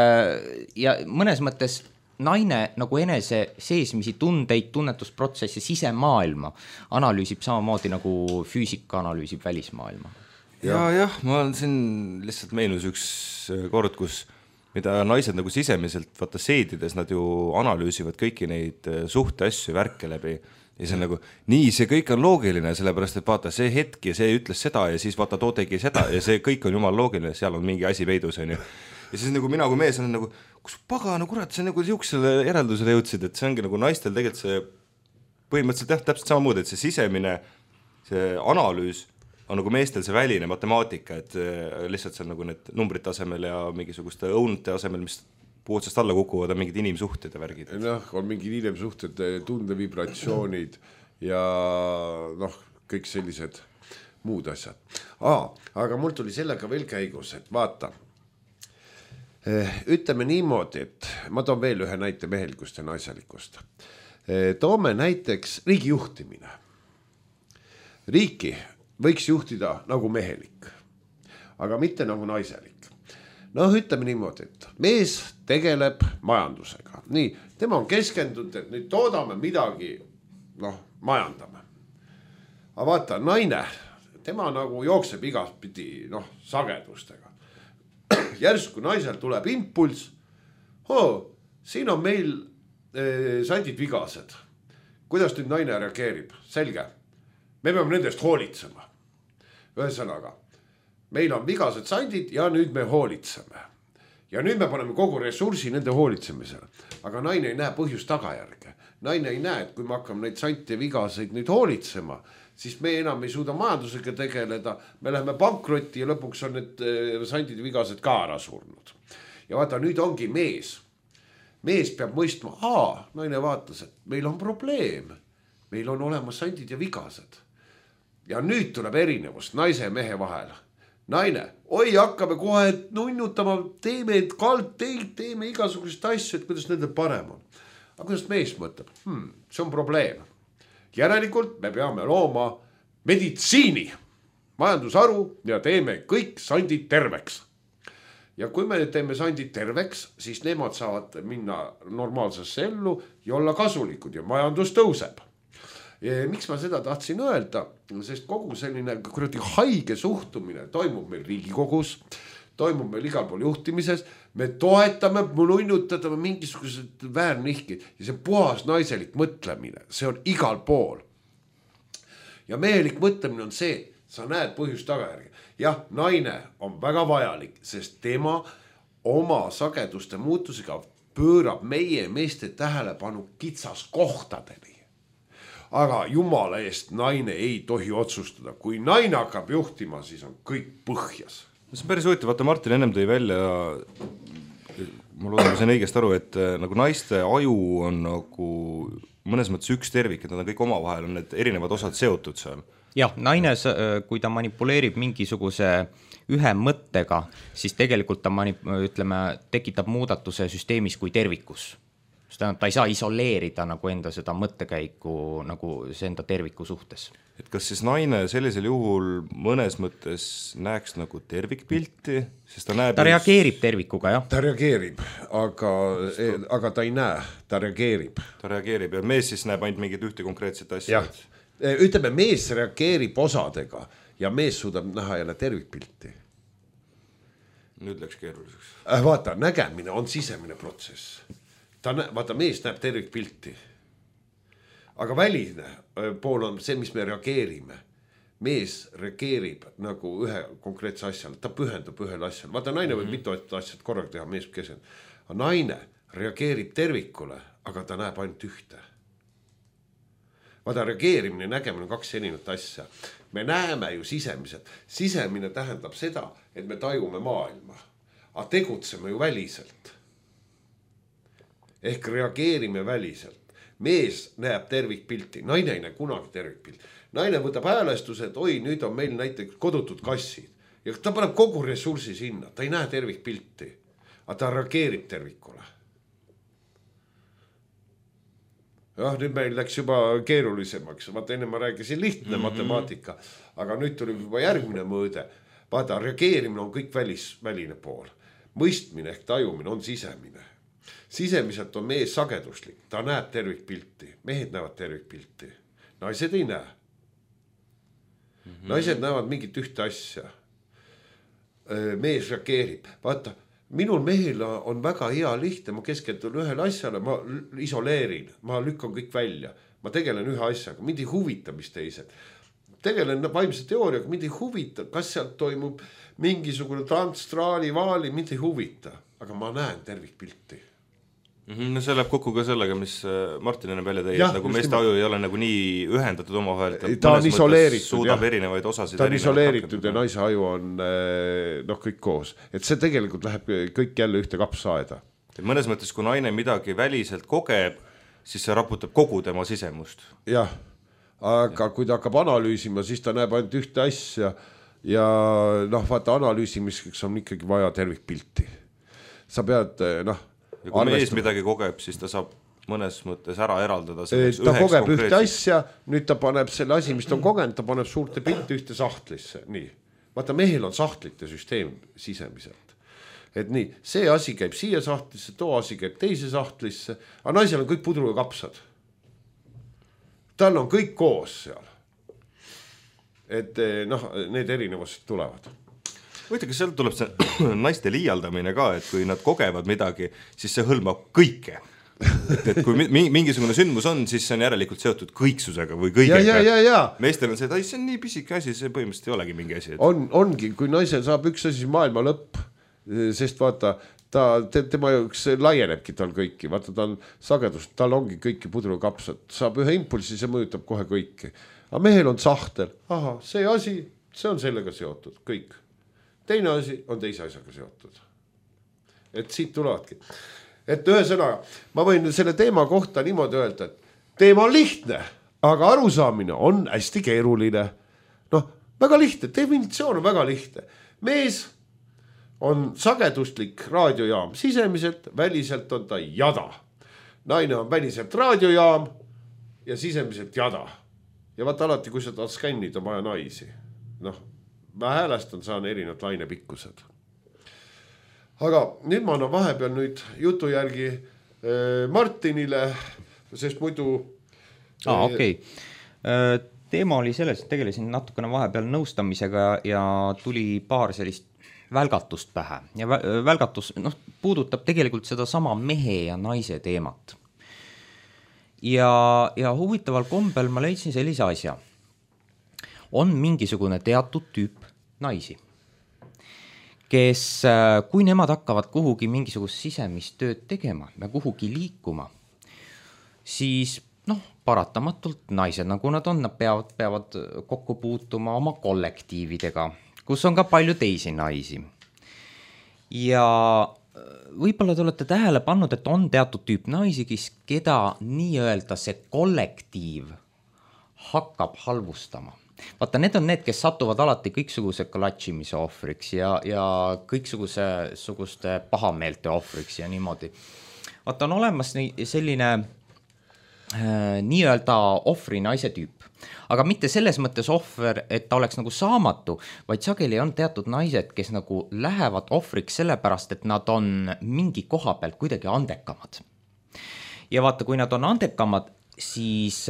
Speaker 3: ja mõnes mõttes naine nagu enese seesmisi tundeid, tunnetusprotsessi, sisemaailma analüüsib samamoodi nagu füüsika analüüsib välismaailma.
Speaker 2: Jah, ma olen siin lihtsalt meenus üks kord, kus mida naised nagu sisemiselt vaata seedides, nad ju analüüsivad kõiki neid suhteasju värke läbi ja see on nagu, nii see kõik on loogiline, sellepärast et vaata see hetk ja see ütles seda ja siis vaata too tegi seda ja see kõik on jumal loogiline, seal on mingi asi peidus, on ju. Ja siis nagu mina kui mees on nagu, kus pagana kurat, see nagu siuksele järeldusele jõudsid, et see ongi nagu naistel tegelikult see põhimõtteliselt täpselt samamoodi, et see sisemine see analüüs on nagu meestel see väline matemaatika, et lihtsalt see on nagu need numbrid tasemel ja mingisuguste õunute asemel, mis puutsast alla kukuvad, on mingid inimsuhted ja värgid.
Speaker 4: On mingid inimsuhted, tundevibratsioonid ja kõik sellised muud asjad. Aga mul tuli sellega veel käigus, et vaata, ütleme niimoodi, et ma toon veel ühe näite mehelikust ja naiselikust. Toome näiteks riigi juhtimine. Riiki võiks juhtida nagu mehelik, aga mitte nagu naiselik. Ütleme niimoodi, et mees tegeleb majandusega. Nii, tema on keskendunud, et nüüd toodame midagi, majandame. Aga vaata, naine, tema nagu jookseb igaspidi sagedustega. Järsku naisel tuleb impulss, siin on meil sandid vigased. Kuidas nüüd naine reageerib? Selge, me peame nendest hoolitsema. Ühesõnaga, meil on vigased sandid ja nüüd me hoolitseme. Ja nüüd me paneme kogu ressursi nende hoolitsemisele. Aga naine ei näe põhjust tagajärge. naine ei näe, et kui me hakkame neid sante vigaseid nüüd hoolitsema, siis me enam ei suuda majandusega tegeleda, me läheme pankrotti ja lõpuks on need sandid ja vigased ka ära surnud. Ja vaata, nüüd ongi mees peab mõistma, naine vaatas, et meil on probleem, meil on olemas sandid ja vigased. Ja nüüd tuleb erinevus naise ja mehe vahel. Naine, hakkame kohe nunnutama, teeme kaldteid, teeme igasugused asju, et kuidas nendel parem on. Aga kuidas mees mõtleb? See on probleem. Järelikult me peame looma meditsiini, majandusharu ja teeme kõik sandid terveks. Ja kui me teeme sandid terveks, siis nemad saavad minna normaalsesse ellu ja olla kasulikud ja majandus tõuseb. Ja miks ma seda tahtsin öelda, sest kogu selline haige suhtumine toimub meil Riigikogus, toimub meil igal pool juhtimises, me toetame, nunnutame mingisugused väärnihkid ja see puhas naiselik mõtlemine, see on igal pool. Ja mehelik mõtlemine on see, sa näed põhjust tagajärgi. Jah, naine on väga vajalik, sest tema oma sageduste muutusega pöörab meie meeste tähelepanu kitsas kohtadeni. Aga jumala eest naine ei tohi otsustada. Kui naine hakkab juhtima, siis on kõik põhjas.
Speaker 2: See on päris huvitav, vaata Martin ennem tõi välja, ma loodan, ma sain õigest aru, et nagu naiste aju on nagu mõnes mõttes üks tervik, et nad on kõik omavahel, on need erinevad osad seotud seal.
Speaker 3: Jah, naine, kui ta manipuleerib mingisuguse ühe mõttega, siis tegelikult ta tekitab muudatuse süsteemis kui tervikus. Ta ei saa isoleerida nagu enda seda mõttekäiku nagu see enda terviku suhtes.
Speaker 2: Et kas siis naine sellisel juhul mõnes mõttes näeks nagu tervikpilti? Sest ta
Speaker 3: reageerib tervikuga, jah.
Speaker 4: Ta reageerib, aga ta ei näe, ta reageerib.
Speaker 2: Ta reageerib ja mees siis näeb ainult mingid ühte konkreetset asja.
Speaker 4: Ütleme, mees reageerib osadega ja mees suudab näha jälle tervikpilti.
Speaker 2: Nüüd läks keeruliseks.
Speaker 4: Vaata, nägemine on sisemine protsess. Vaata, mees näeb tervikpilti. Aga väline pool on see, mis me reageerime. Mees reageerib nagu ühe konkreetse asjale, ta pühendub ühele asjale. Vaata, naine võib mitu asjad korraga teha, mees kesend. Aga naine reageerib tervikule, aga ta näeb ainult ühte. Vaata, reageerimine ja nägemine on kaks erinevat asja. Me näeme ju sisemiselt. Sisemine tähendab seda, et me tajume maailma. Aga tegutseme ju väliselt. Ehk reageerime väliselt. Mees näeb tervikpilti, naine ei näe kunagi tervikpilti. Naine võtab häälestuse, et nüüd on meil näiteks kodutud kassid. Ja ta paneb kogu ressursi sinna, ta ei näe tervikpilti, aga ta reageerib tervikule. Nüüd meil läks juba keerulisemaks. Vaata, enne ma rääkisin lihtne matemaatika, aga nüüd tuli juba järgmine mõõde. Vaata, reageerimine on kõik väline pool. Mõistmine ehk tajumine on sisemine. Sisemiselt on mees sageduslik, ta näeb tervikpilti, mehed näevad tervikpilti, naised ei näe. Naised näevad mingit ühte asja. Mees reageerib. Vaata, minul mehel on väga hea lihtne, ma keskendun ühele asjale, ma isoleerin, ma lükkan kõik välja, ma tegelen ühe asjaga, mind ei huvita, mis teised. Tegelen vaimse teooriaga, mind ei huvita, kas sealt toimub mingisugune transtraali, vaali, mind ei huvita, aga ma näen tervikpilti.
Speaker 2: No see läheb kokku ka sellega, mis Martin enne välja tõi, et nagu meeste aju ei ole nagu nii ühendatud omavahel.
Speaker 4: Ta on isoleeritud.
Speaker 2: Suudab erinevaid osasid.
Speaker 4: Ta on isoleeritud ja naise aju on kõik koos. Et see tegelikult läheb kõik jälle ühte kapsaaeda.
Speaker 2: Mõnes mõttes, kui naine midagi väliselt kogeb, siis see raputab kogu tema sisemust.
Speaker 4: Jah, aga kui ta hakkab analüüsima, siis ta näeb ainult ühte asja ja vaata, analüüsimiseks on ikkagi vaja tervikpilti. Sa pead,
Speaker 2: ja kui mees midagi kogeb, siis ta saab mõnes mõttes ära eraldada.
Speaker 4: Ta kogeb ühte asja, nüüd ta paneb selle asi, mis ta on kogenud, ta paneb suurte pilti ühte sahtlisse. Nii. Vaata, mehel on sahtlite süsteem sisemiselt. Et nii, see asi käib siia sahtlisse, too asi käib teise sahtlisse, aga naisel on kõik pudru ja kapsad. Tal on kõik koos seal. Et need erinevused tulevad.
Speaker 2: Võite, kas sealt tuleb see naiste liialdamine ka, et kui nad kogevad midagi, siis see hõlmab kõike. Et kui mingisugune sündmus on, siis see on järelikult seotud kõiksusega või kõigega.
Speaker 4: Ja.
Speaker 2: Meestel on see, et see on nii pisike asi, see põhimõtteliselt ei olegi mingi asi.
Speaker 4: Ongi, kui naisel saab üks asi maailma lõpp, sest vaata, tema üks laienebki tal kõiki, vaata tal sagedus, tal ongi kõiki pudrukapsad, saab ühe impulsi, see mõjutab kohe kõiki. Aga mehel on sahtel, aha, see asi, see on sellega seotud, kõik. Teine asi on teise asjaga seotud. Et siit tulevadki. Et ühesõnaga, ma võin selle teema kohta niimoodi öelda, et teema on lihtne, aga arusaamine on hästi keeruline. Noh, väga lihtne, definitsioon on väga lihtne. Mees on sageduslik raadiojaam sisemiselt, väliselt on ta jada. Naine on väliselt raadiojaam ja sisemiselt jada. Ja vaata alati, kui sa tahad skännida, on vaja naisi. Noh, ma häälestan, saan erinevad lainepikkused. Aga nüüd ma annan vahepeal nüüd jutu järgi Martinile, sest muidu...
Speaker 3: Okei. Teema oli selles, et tegelesin natukene vahepeal nõustamisega ja tuli paar sellist välgatust pähe ja välgatus puudutab tegelikult seda sama mehe ja naise teemat. Ja huvitaval kombel ma leidsin sellise asja. On mingisugune teatud tüüp naisi, kes, kui nemad hakkavad kuhugi mingisugust sisemist tööd tegema ja kuhugi liikuma, siis paratamatult naised, nagu nad on, nad peavad kokku puutuma oma kollektiividega, kus on ka palju teisi naisi. Ja võib-olla te olete tähele pannud, et on teatud tüüp naisi, keda nii-öelda see kollektiiv hakkab halvustama. Vaata, need on need, kes satuvad alati kõiksuguse klatšimise ohvriks ja kõiksuguste pahameelte ohvriks ja niimoodi. Vaata, on olemas selline nii-öelda ohvri naise tüüp. Aga mitte selles mõttes ohver, et ta oleks nagu saamatu, vaid sageli on teatud naised, kes nagu lähevad ohvriks sellepärast, et nad on mingi koha pealt kuidagi andekamad. Ja vaata, kui nad on andekamad, siis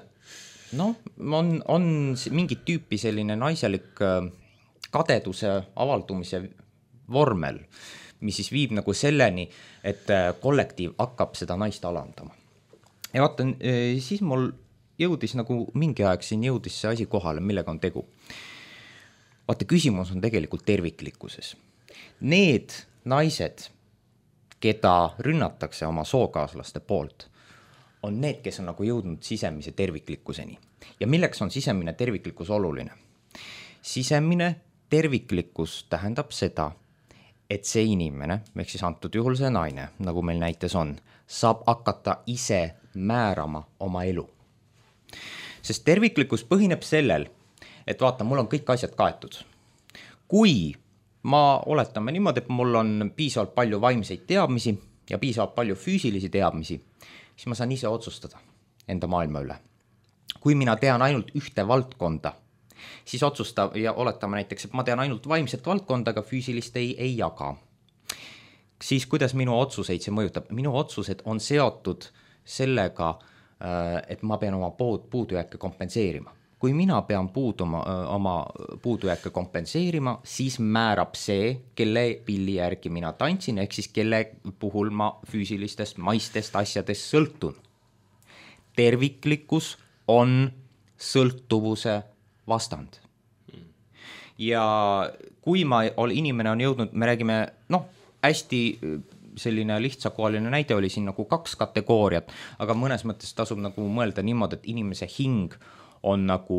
Speaker 3: on mingit tüüpi selline naiselik kadeduse avaldumise vormel, mis siis viib nagu selleni, et kollektiiv hakkab seda naist alandama. Ja vaata, siis mul jõudis nagu mingi aeg siin jõudis see asi kohale, millega on tegu. Vaata, küsimus on tegelikult terviklikkuses. Need naised, keda rünnatakse oma sookaaslaste poolt, on need, kes on nagu jõudnud sisemise terviklikkuseni. Ja milleks on sisemine terviklikkus oluline? Sisemine terviklikkus tähendab seda, et see inimene, ehk siis antud juhul see naine, nagu meil näites on, saab hakata ise määrama oma elu. Sest terviklikkus põhineb sellel, et vaata, mul on kõik asjad kaetud. Kui ma oletame niimoodi, et mul on piisavalt palju vaimseid teadmisi ja piisavalt palju füüsilisi teadmisi, siis ma saan ise otsustada enda maailma üle. Kui mina tean ainult ühte valdkonda, siis ja oletame näiteks, et ma tean ainult vaimset valdkonda, aga füüsilist ei jaga. Siis kuidas minu otsuseid see mõjutab? Minu otsused on seotud sellega, et ma pean oma puudujääke kompenseerima. Kui mina pean oma puudujääke kompenseerima, siis määrab see, kelle pilli järgi mina tantsin, ehk siis kelle puhul ma füüsilistest maistest asjadest sõltun. Terviklikkus on sõltuvuse vastand. Ja kui inimene on jõudnud, me räägime, hästi selline lihtsakohaline näide oli siin nagu 2 kategooriat, aga mõnes mõttes tasub nagu mõelda niimoodi, et inimese hing on nagu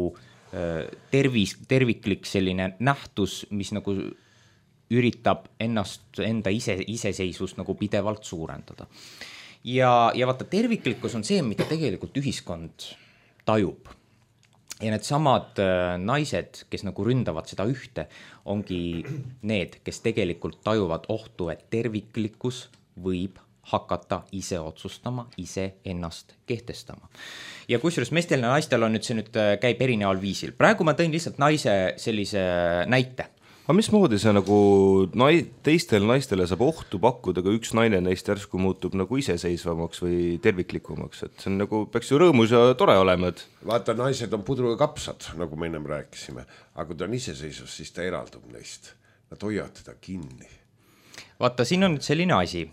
Speaker 3: terviklik selline nähtus, mis nagu üritab enda iseseisvust nagu pidevalt suurendada. Ja vaata, terviklikkus on see, mida tegelikult ühiskond tajub. Ja need samad naised, kes nagu ründavad seda ühte, ongi need, kes tegelikult tajuvad ohtu, et terviklikkus võib hakata ise otsustama, ise ennast kehtestama. Ja kusjuures meestel ja naistel on see käib erineval viisil. Praegu ma tõin lihtsalt naise sellise näite.
Speaker 2: Aga mismoodi see nagu teistel naistele saab ohtu pakkuda, kui üks naine neist järsku muutub nagu iseseisvamaks või terviklikumaks, et see on nagu, peaks ju rõõmus ja tore olema, et...
Speaker 4: Vaata, naised on pudru ja kapsad, nagu me ennem rääkisime, aga kui ta on iseseisvus, siis ta eraldub neist. Nad hoiavad teda kinni.
Speaker 3: Vaata, siin on nüüd selline asi.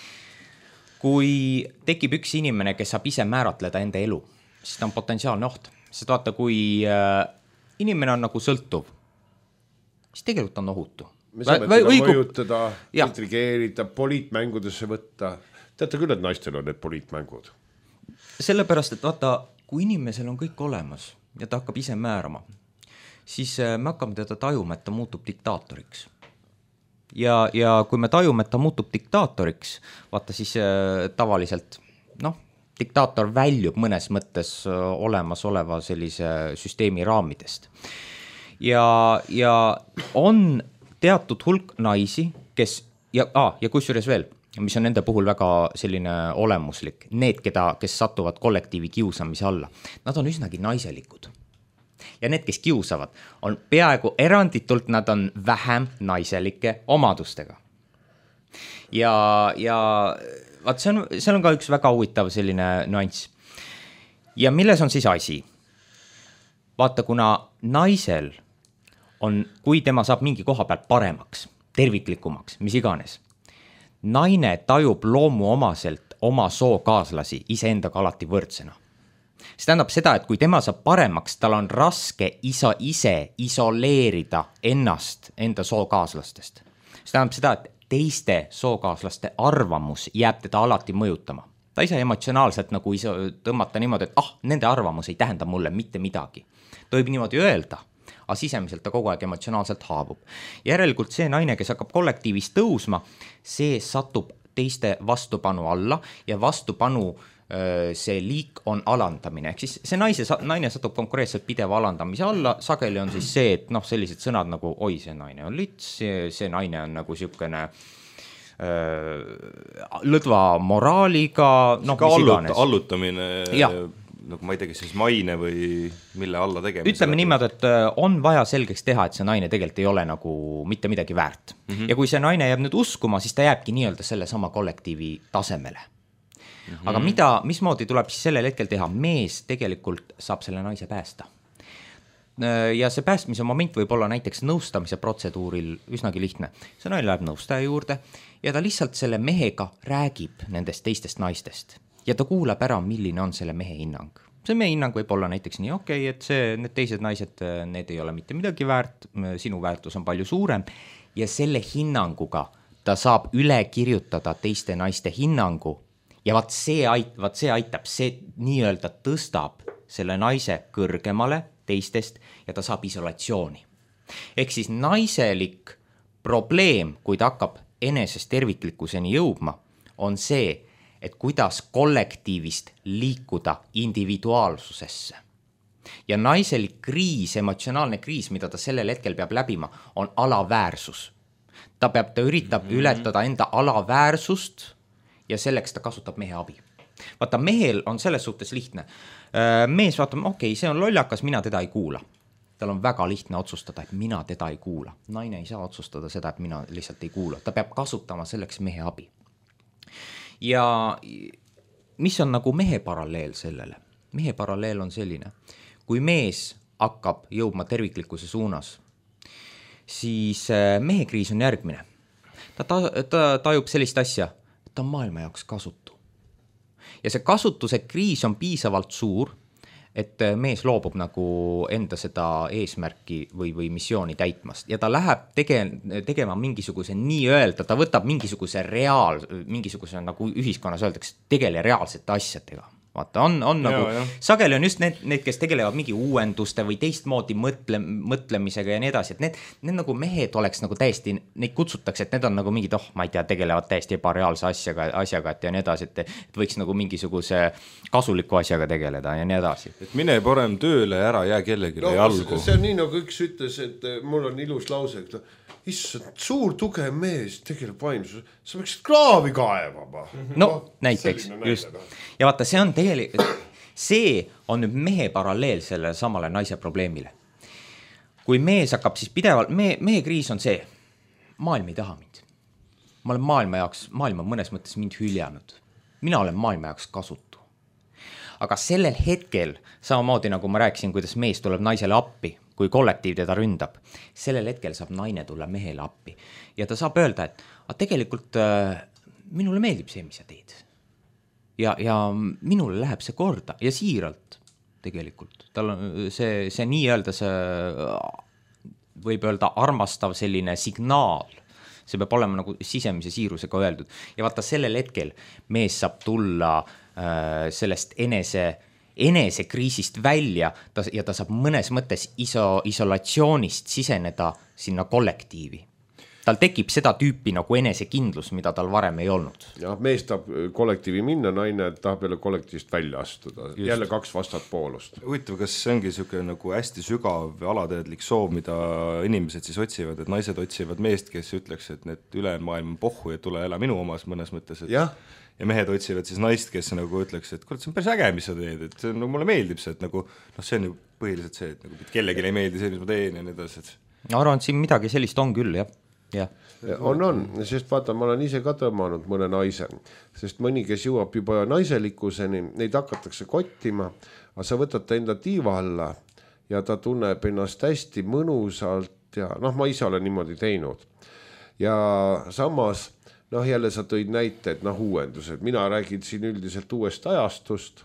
Speaker 3: Kui tekib üks inimene, kes saab ise määratleda enda elu, siis ta on potentsiaalne oht. Sest vaata, kui inimene on nagu sõltuv, siis tegelikult on ohutu.
Speaker 4: me saame teda mõjutada, intrigeerida, poliitmängudesse võtta. Teate küll, et naistel on need poliitmängud.
Speaker 3: Sellepärast, et vaata, kui inimesel on kõik olemas ja ta hakkab ise määrama, siis me hakkame teda tajuma, et ta muutub diktaatoriks. Ja kui me tajume, et ta muutub diktaatoriks, vaata siis tavaliselt, diktaator väljub mõnes mõttes olemasoleva sellise süsteemi raamidest. Ja on teatud hulk naisi, kes, ja kusjuures veel, mis on nende puhul väga selline olemuslik, need, kes satuvad kollektiivi kiusamise alla, nad on üsnagi naiselikud. Ja need, kes kiusavad, on peaaegu eranditult, nad on vähem naiselike omadustega. Ja vaat see on ka üks väga huvitav selline nüanss. Ja milles on siis asi? Vaata, kuna naisel on, kui tema saab mingi koha pealt paremaks, terviklikumaks, mis iganes, naine tajub loomuomaselt oma sookaaslasi iseendaga alati võrdsena. See tähendab seda, et kui tema saab paremaks, tal on raske ise isoleerida ennast enda sookaaslastest. See tähendab seda, et teiste sookaaslaste arvamus jääb teda alati mõjutama. Ta ei saa emotsionaalselt nagu tõmmata niimoodi, et nende arvamus ei tähenda mulle mitte midagi. Ta võib niimoodi öelda, aga sisemiselt ta kogu aeg emotsionaalselt haabub. Järelikult see naine, kes hakkab kollektiivis tõusma, see satub teiste vastupanu alla ja vastupanu see liik on alandamine. Ehk siis see naine satub konkreetselt pideva alandamise alla, sageli on siis see, et sellised sõnad nagu oi, see naine on lits, see naine on nagu siukene lõdva moraaliga, mis iganes.
Speaker 2: Allutamine, nagu ma ei tea, siis maine või mille alla tegemise.
Speaker 3: Ütleme niimoodi, et on vaja selgeks teha, et see naine tegelikult ei ole nagu mitte midagi väärt. Ja kui see naine jääb nüüd uskuma, siis ta jääbki nii-öelda selle sama kollektiivi tasemele. Aga mismoodi tuleb siis sellel hetkel teha? Mees tegelikult saab selle naise päästa. Ja see päästmise moment võib olla näiteks nõustamise protseduuril üsnagi lihtne. See naine läheb nõustaja juurde ja ta lihtsalt selle mehega räägib nendest teistest naistest. Ja ta kuulab ära, milline on selle mehe hinnang. See mehe hinnang võib olla näiteks nii et need teised naised, need ei ole mitte midagi väärt, sinu väärtus on palju suurem ja selle hinnanguga ta saab üle kirjutada teiste naiste hinnangu ja vaat see aitab, see nii-öelda tõstab selle naise kõrgemale teistest ja ta saab isolatsiooni. Ehk siis naiselik probleem, kui ta hakkab enesest terviklikkuseni jõudma, on see, et kuidas kollektiivist liikuda individuaalsusesse. Ja naiselik kriis, emotsionaalne kriis, mida ta sellel hetkel peab läbima, on alaväärsus. Ta üritab ületada enda alaväärsust ja selleks ta kasutab mehe abi. Vaata, mehel on selles suhtes lihtne. Mees vaatab, see on lollakas, mina teda ei kuula. Tal on väga lihtne otsustada, et mina teda ei kuula. Naine ei saa otsustada seda, et mina lihtsalt ei kuula. Ta peab kasutama selleks mehe abi. Ja mis on nagu mehe paralleel sellele? Mehe paralleel on selline. Kui mees hakkab jõudma terviklikkuse suunas, siis mehe kriis on järgmine. Ta tajub sellist asja, et ta on maailma jaoks kasutu. Ja see kasutuse kriis on piisavalt suur, et mees loobub nagu enda seda eesmärki või missiooni täitmast ja ta läheb tegema mingisuguse nii-öelda, ta võtab mingisuguse nagu ühiskonnas öeldakse, tegele reaalsete asjadega. Vaata, on nagu, sageli on just need, kes tegelevad mingi uuenduste või teistmoodi mõtlemisega ja nii edasi, et need nagu mehed oleks nagu täiesti, neid kutsutakse, et need on nagu mingid, ma ei tea, tegelevad täiesti ebareaalse asjaga, et ja nii edasi, et võiks nagu mingisuguse kasuliku asjaga tegeleda ja nii edasi.
Speaker 2: Et mine parem tööle ära, jää kellegile jalgu.
Speaker 4: See on nii, nagu üks ütles, et mul on ilus lause, et issand, suur tugev mees tegeleb vaimsus, sa võiksid kraavi kaevama.
Speaker 3: No, näiteks, just. Ja vaata, see on tegelikult, see on nüüd mehe paralleel selle samale naise probleemile. Kui mees hakkab siis pidevalt, mehe kriis on see, maailm ei taha mind. Ma olen maailma mõnes mõttes mind hüljanud. Mina olen maailma jaoks kasutu. Aga sellel hetkel, samamoodi nagu ma rääkisin, kuidas mees tuleb naisele appi, kui kollektiiv teda ründab, sellel hetkel saab naine tulla mehele appi. Ja ta saab öelda, et tegelikult minule meeldib see, mis sa teed. Ja minule läheb see korda ja siiralt tegelikult. Tal on see nii-öelda see võib öelda armastav selline signaal, see peab olema nagu sisemise siirusega öeldud ja vaata sellel hetkel mees saab tulla sellest enesekriisist välja ja ta saab mõnes mõttes isolatsioonist siseneda sinna kollektiivi. Tal tekib seda tüüpi nagu enesekindlus, mida tal varem ei olnud.
Speaker 4: Ja mees tahab kollektiivi minna, naine tahab jälle kollektiivist välja astuda. Just. Jälle kaks vastaspoolust.
Speaker 2: Huvitav, kas see ongi selline nagu hästi sügav alateadlik soov, mida inimesed siis otsivad, et naised otsivad meest, kes ütleks, et need üle maailma pohhu ja tule ela minu omas mõnes mõttes. Et... Ja mehed otsivad siis naist, kes nagu ütleks, et kurat, see on päris äge, mis sa teed, et nagu, mulle meeldib see, et nagu, see on ju põhiliselt see, et nagu, kellelegi ei meeldi see, mis ma teen ja nii edasi.
Speaker 3: Ma arvan, et siin midagi sellist on küll, jah. Ja.
Speaker 4: On, sest vaata, ma olen ise ka tõmmanud mõne naise, sest mõni, kes jõuab juba naiselikkuseni, neid hakatakse kottima, aga sa võtad ta enda tiiva alla ja ta tunneb ennast hästi mõnusalt ja ma ise olen niimoodi teinud. Ja samas, jälle sa tõid näite, et uuendused, mina räägin siin üldiselt uuest ajastust,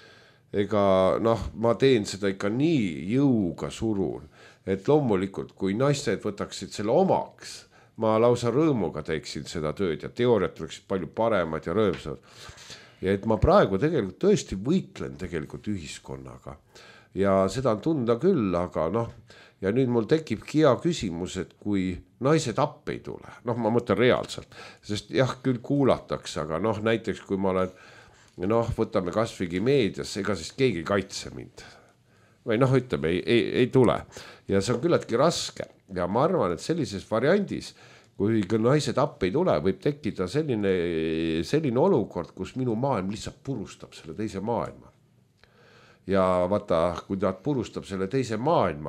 Speaker 4: ega ma teen seda ikka nii jõuga surun, et loomulikult, kui naised võtaksid selle omaks, ma lausa rõõmuga teeksin seda tööd ja teooriat oleksid palju paremad ja rõõmsad. Ja et ma praegu tegelikult tõesti võitlen tegelikult ühiskonnaga ja seda on tunda küll, aga ja nüüd mul tekibki hea küsimus, et kui naised appi ei tule, ma mõtlen reaalselt, sest jah, küll kuulatakse, aga näiteks kui ma olen, võtame kasvõigi meedias, ega siis keegi ei kaitse mind. Või ütleme, ei tule. Ja see on küllaltki raske. Ja ma arvan, et sellises variandis, kui naised appi ei tule, võib tekkida selline olukord, kus minu maailm lihtsalt purustab selle teise maailma. Ja vaata, kui ta purustab selle teise maailma,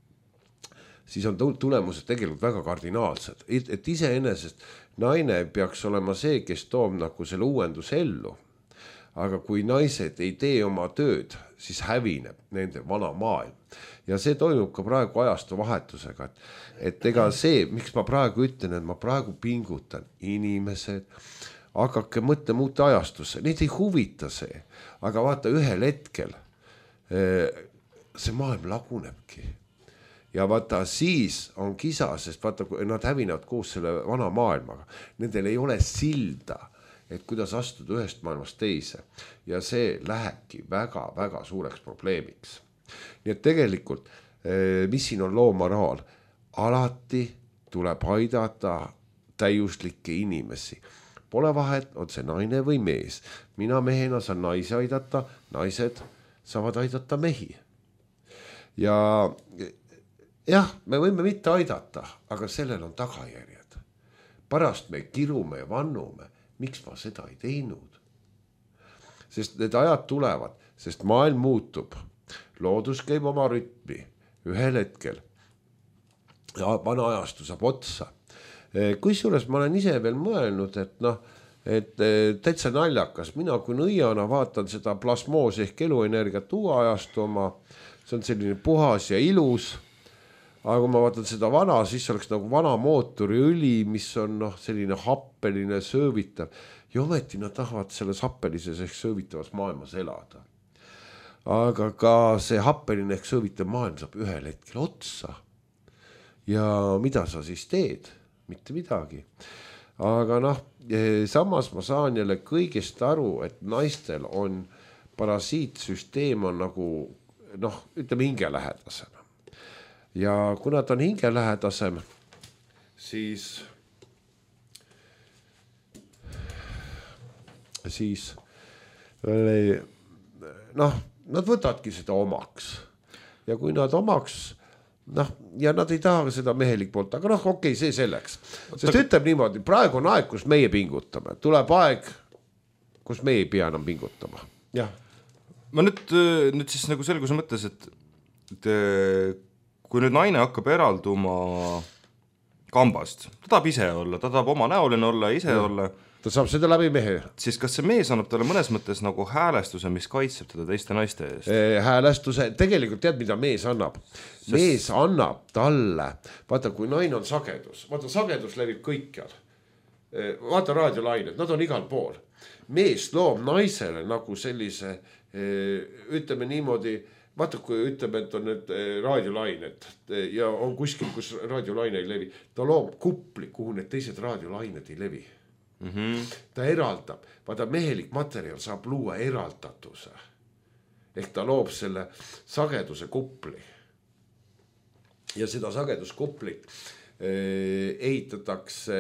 Speaker 4: siis on tulemused tegelikult väga kardinaalsed. Et iseenesest naine peaks olema see, kes toob nagu selle uuenduse ellu. Aga kui naised ei tee oma tööd, siis hävineb nende vana maailm. Ja see toimub ka praegu ajastu vahetusega. Et ega see, miks ma praegu ütlen, et ma praegu pingutan inimesed, hakake mõtlema uute ajastusse. Neid ei huvita see. Aga vaata, ühel hetkel see maailm lagunebki. Ja vaata, siis on kisa, sest vaata, nad hävinevad koos selle vana maailmaga. Nendel ei ole silda, et kuidas astuda ühest maailmast teise. Ja see lähebki väga suureks probleemiks. Nii et tegelikult, mis siin on loo moraal? Alati tuleb aidata täiuslikke inimesi. Pole vahet, on see naine või mees. Mina mehena saan naisi aidata, naised saavad aidata mehi. Ja jah, me võime mitte aidata, aga sellel on tagajärjed. Pärast me kirume ja vannume, miks ma seda ei teinud. Sest need ajad tulevad, sest maailm muutub. Loodus käib oma rütmi ühel hetkel. Ja vana ajastu saab otsa. Kusjuures ma olen ise veel mõelnud, et täitsa naljakas. Mina kui nõiana vaatan seda plasmoos ehk eluenergiat uue ajastu oma. See on selline puhas ja ilus. Aga kui ma vaatan seda vana, siis oleks nagu vana mootoriõli, mis on selline happeline, söövitav. Ja ometi nad tahavad selles happelises ehk söövitavas maailmas elada. Aga ka see happeline ehk söövitav maailm saab ühel hetkel otsa. Ja mida sa siis teed? Mitte midagi. Aga samas ma saan jälle kõigest aru, et naistel on parasiitsüsteem on nagu, ütleme hingelähedasem. Ja kui nad on hingelähedasem, siis nad võtadki seda omaks. Ja kui nad omaks, ja nad ei taha seda mehelik poolt, aga okei, see selleks. Sest ütleb niimoodi, praegu on aeg, kus meie pingutame. Tuleb aeg, kus meie ei pea enam pingutama. Jah.
Speaker 2: Ma nüüd siis nagu selguse mõttes, et kui nüüd naine hakkab eralduma kambast, ta tahab ise olla, ta tahab oma näoline olla, ise olla.
Speaker 4: Ta saab seda läbi mehe.
Speaker 2: Siis kas see mees annab talle mõnes mõttes nagu häälestuse, mis kaitseb teda teiste naiste eest?
Speaker 4: Häälestuse, tegelikult tead, mida mees annab? Mees annab talle, vaata kui naine on sagedus, vaata sagedus levib kõikjal. Vaata raadiolained, nad on igal pool. Mees loob naisele nagu sellise, ütleme niimoodi, vaata, kui ütleme, et on need raadiolained ja on kuskil, kus raadiolaine ei levi, ta loob kupli, kuhu need teised raadiolained ei levi. Ta eraldab, vaata mehelik materjal saab luua eraldatuse. Ehk ta loob selle sageduse kupli. Ja seda sageduskuplit ehitatakse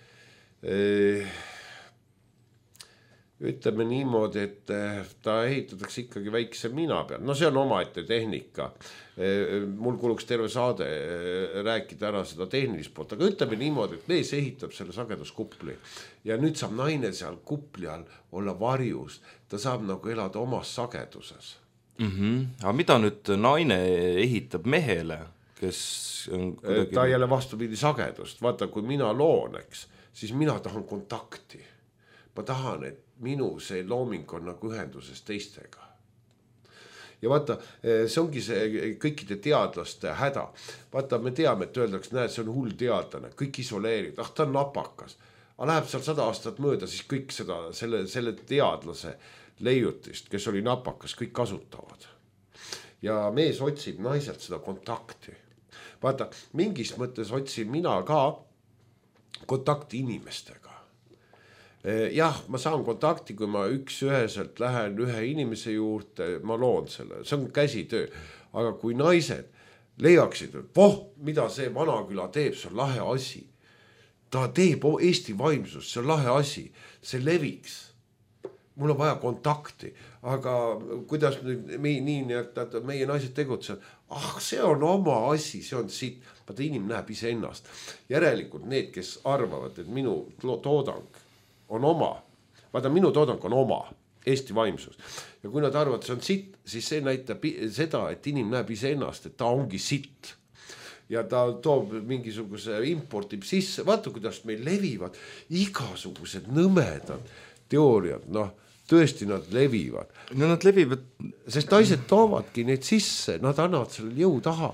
Speaker 4: ütleme niimoodi, et ta ehitatakse ikkagi väikse mina peal. No see on omaette tehnika. Mul kuluks terve saade rääkida ära seda tehnilist poolt, aga ütleme niimoodi, et mees ehitab selle sageduskupli ja nüüd saab naine seal kupli all olla varjus. Ta saab nagu elada omas sageduses.
Speaker 2: Aga mida nüüd naine ehitab mehele, kes on kuidagi...
Speaker 4: Ta jälle vastupidi sagedust. Vaata, kui mina loon, eks, siis mina tahan kontakti. Ma tahan, et minu see looming on nagu ühenduses teistega. Ja vaata, see ongi see kõikide teadlaste häda. Vaata, me teame, et öeldaks, näed, see on hull teadlane, kõik isoleerid, ta on napakas. Aga läheb seal 100 aastat mööda, siis kõik selle teadlase leiutist, kes oli napakas, kõik kasutavad. Ja mees otsib naiselt seda kontakti. Vaata, mingis mõttes otsin mina ka kontakti inimestega. Jah, ma saan kontakti, kui ma üheselt lähen ühe inimese juurde, ma loon selle, see on käsitöö. Aga kui naised leiaksid, mida see Vanaküla teeb, see on lahe asi. Ta teeb Eesti vaimsust, see on lahe asi, see leviks. Mul on vaja kontakti, aga kuidas nüüd nii, et meie naised tegutsevad, see on oma asi, see on siit, vaata inimene näeb ise ennast. Järelikult need, kes arvavad, et minu toodang on oma, vaata minu toodang on oma, Eesti vaimsus. Ja kui nad arvavad, see on sitt, siis see näitab seda, et inimene näeb ise ennast, et ta ongi sitt. Ja ta toob mingisuguse importib sisse, vaata kuidas meil levivad igasugused nõmedad teooriad, tõesti nad levivad.
Speaker 2: No nad levivad.
Speaker 4: Sest naised toovadki neid sisse, nad annavad sellel jõu taha.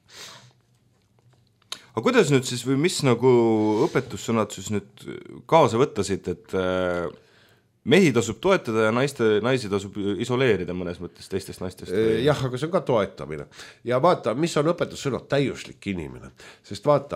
Speaker 2: Aga kuidas nüüd siis või mis nagu õpetussõnad siis nüüd kaasa võttasid, et mehi tasub toetada ja naisi tasub isoleerida mõnes mõttes teistest naistest?
Speaker 4: Jah, aga see on ka toetamine. Ja vaata, mis on õpetussõnad? Täiuslik inimene. Sest vaata,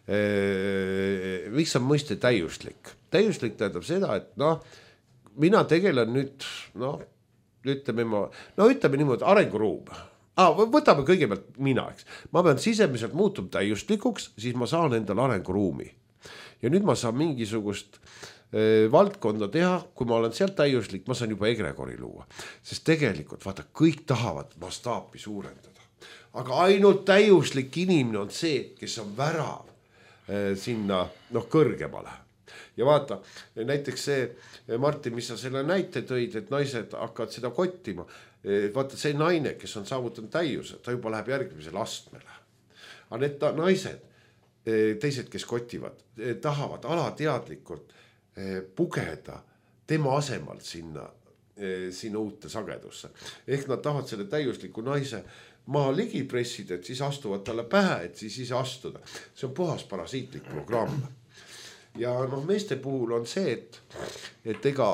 Speaker 4: mis on mõiste täiuslik? Täiuslik tähendab seda, et mina tegelen nüüd, ütleme niimoodi arenguruum. Võtame kõigepealt mina, eks. Ma pean sisemiselt muutuma täiuslikuks, siis ma saan endale arenguruumi. Ja nüüd ma saan mingisugust valdkonda teha, kui ma olen sealt täiuslik, ma saan juba egregori luua. Sest tegelikult, vaata, kõik tahavad mastaapi suurendada. Aga ainult täiuslik inimene on see, kes on värav sinna kõrgemale. Ja vaata, näiteks see, Martin, mis sa selle näite tõid, et naised hakkavad seda kottima. Vaata, see naine, kes on saavutanud täiuse, ta juba läheb järgmisele astmele. Aga need naised, teised, kes kotivad, tahavad alateadlikult pugeda tema asemalt sinna uute sagedusse. Ehk nad tahavad selle täiusliku naise maa ligi pressida, et siis astuvad talle pähe, et siis astuda. See on puhas parasiitlik programm. Ja meeste puhul on see, et ega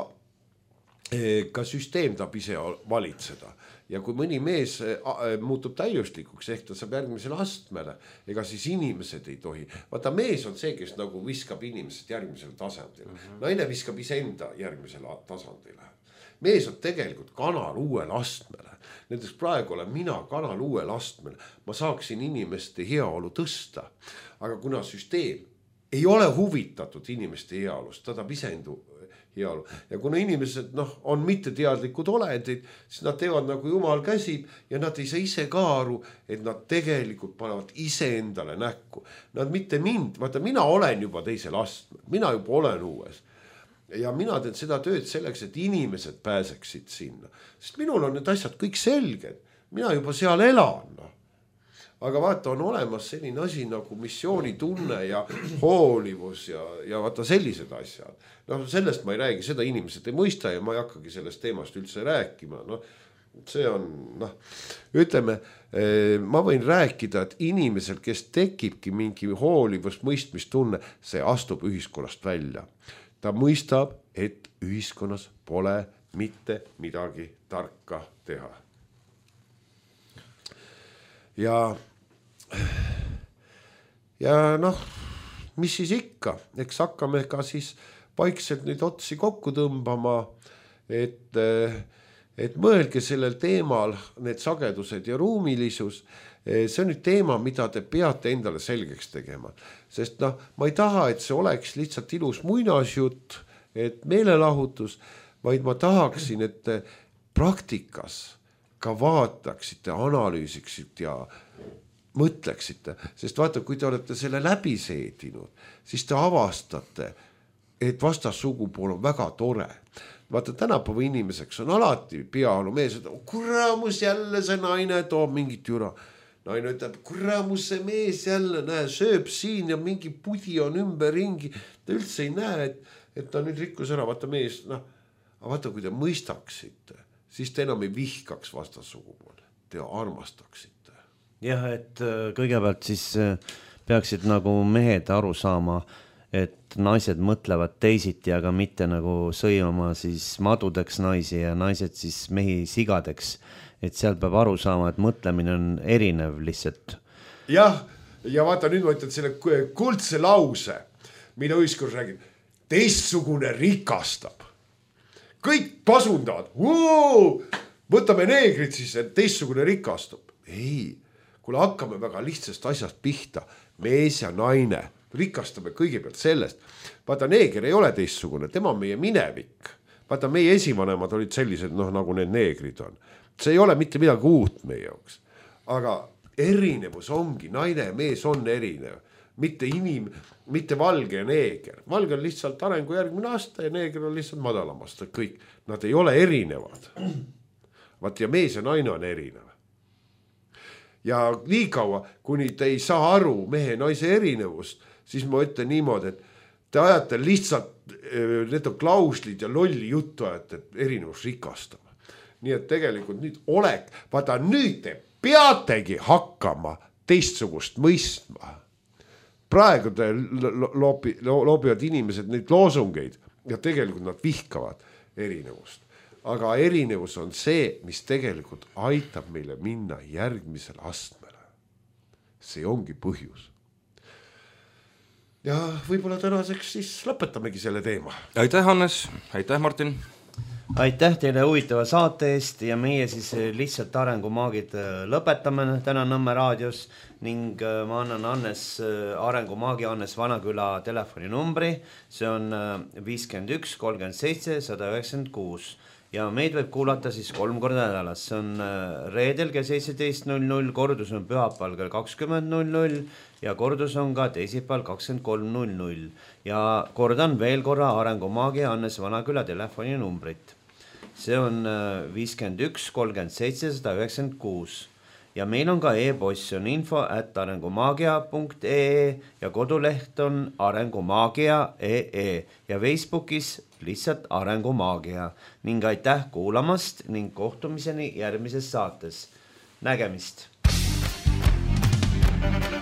Speaker 4: ka süsteem tahab ise valitseda. Ja kui mõni mees muutub täiuslikuks, ehk ta saab järgmisele astmele, ega siis inimesed ei tohi. Vaata, mees on see, kes nagu viskab inimesed järgmisele tasandile. Naine viskab iseenda järgmisele tasandile. Mees on tegelikult kanal uuel astmele. Näiteks praegu olen mina kanal uuel astmele. Ma saaksin inimeste heaolu tõsta. Aga kuna süsteem ei ole huvitatud inimeste heaolust, ta tahab iseendu heaolu. Ja kuna inimesed on mitteteadlikud olendid, siis nad teevad nagu jumal käsib ja nad ei saa ise ka aru, et nad tegelikult panevad iseendale näkku. Nad mitte mind, vaata mina olen juba teisel astmel, mina juba olen uues. Ja mina teen seda tööd selleks, et inimesed pääseksid sinna. Sest minul on need asjad kõik selged, mina juba seal elan. Aga vaata, on olemas selline asi nagu missioonitunne ja hoolivus ja vaata sellised asjad. Sellest ma ei räägi, seda inimesed ei mõista ja ma ei hakkagi sellest teemast üldse rääkima. See on, ütleme, ma võin rääkida, et inimesel, kes tekibki mingi hoolivus, mõistmistunne, see astub ühiskonnast välja. Ta mõistab, et ühiskonnas pole mitte midagi tarka teha. ja noh, mis siis ikka, eks hakkame ka siis vaikselt nüüd otsi kokku tõmbama, et mõelge sellel teemal need sagedused ja ruumilisus. See on nüüd teema, mida te peate endale selgeks tegema, sest noh, ma ei taha, et see oleks lihtsalt ilus muinasjutt, et meelelahutus, vaid ma tahaksin, et praktikas ka vaataksite, analüüsiksite ja mõtleksite, sest vaata, kui te olete selle läbi seedinud, siis te avastate, et vastassugupool on väga tore. Vaata, tänapäeva inimeseks on alati peaalu mees, et kuramus jälle see naine toob mingit jura. Naine ütleb, kuramus see mees jälle, näe, sööb siin ja mingi pudi on ümber ringi. Ta üldse ei näe, et ta nüüd rikkus ära, vaata mees, noh, aga vaata, kui te mõistaksite, siis te enam ei vihkaks vastassugupoole, te armastaksite.
Speaker 1: Jah, et kõigepealt siis peaksid nagu mehed aru saama, et naised mõtlevad teisiti, aga mitte nagu sõimama siis madudeks naisi ja naised siis mehi sigadeks. Et seal peab aru saama, et mõtlemine on erinev lihtsalt.
Speaker 4: Jah, ja vaata, nüüd ma ütlen selle kuldse lause, mida ühiskonnas räägib. Teistsugune rikastab. Kõik pasundavad. Võtame neegrid siis, et teistsugune rikastab. Ei, kuule hakkame väga lihtsast asjast pihta. Mees ja naine. Rikastame kõigepealt sellest. Vaata, neeger ei ole teistsugune, tema on meie minevik. Vaata, meie esivanemad olid sellised, noh, nagu need neegrid on. See ei ole mitte midagi uut meie jaoks. Aga erinevus ongi, naine ja mees on erinev. Mitte valge ja neeger. Valge on lihtsalt arengu järgmine aasta ja neeger on lihtsalt madalamast. Kõik. Nad ei ole erinevad. Vaat ja mees ja naine on erinev. Ja nii kaua, kuni te ei saa aru mehe ja naise erinevust, siis ma ütlen niimoodi, et te ajate lihtsalt, need on klauslid ja lolli juttu ajate, et erinevus rikastab. Nii et tegelikult nüüd te peategi hakkama teistsugust mõistma. Praegu te loobivad inimesed neid loosungeid ja tegelikult nad vihkavad erinevust. Aga erinevus on see, mis tegelikult aitab meile minna järgmisele astmele. See ongi põhjus. Ja võib-olla tänaseks siis lõpetamegi selle teema.
Speaker 2: Aitäh, Hannes. Aitäh, Martin.
Speaker 1: Aitäh teile huvitava saate eest ja meie siis lihtsalt arengumaagid lõpetame täna Nõmme raadios ning ma annan arengumaagi Hannes Vanaküla telefoninumbri. See on 51 37 196 ja meid võib kuulata siis 3 korda nädalas. See on reedel kell 17.00, kordus on pühapäeval kell 20.00 ja kordus on ka teisipäeval 23.00 ja kordan veel korra arengumaagi Hannes Vanaküla telefoninumbrit. See on 51 37 196 ja meil on ka e-post, on info@arengumaagia.ee ja koduleht on arengumaagia.ee ja Facebookis lihtsalt arengumaagia ning aitäh kuulamast ning kohtumiseni järgmises saates. Nägemist!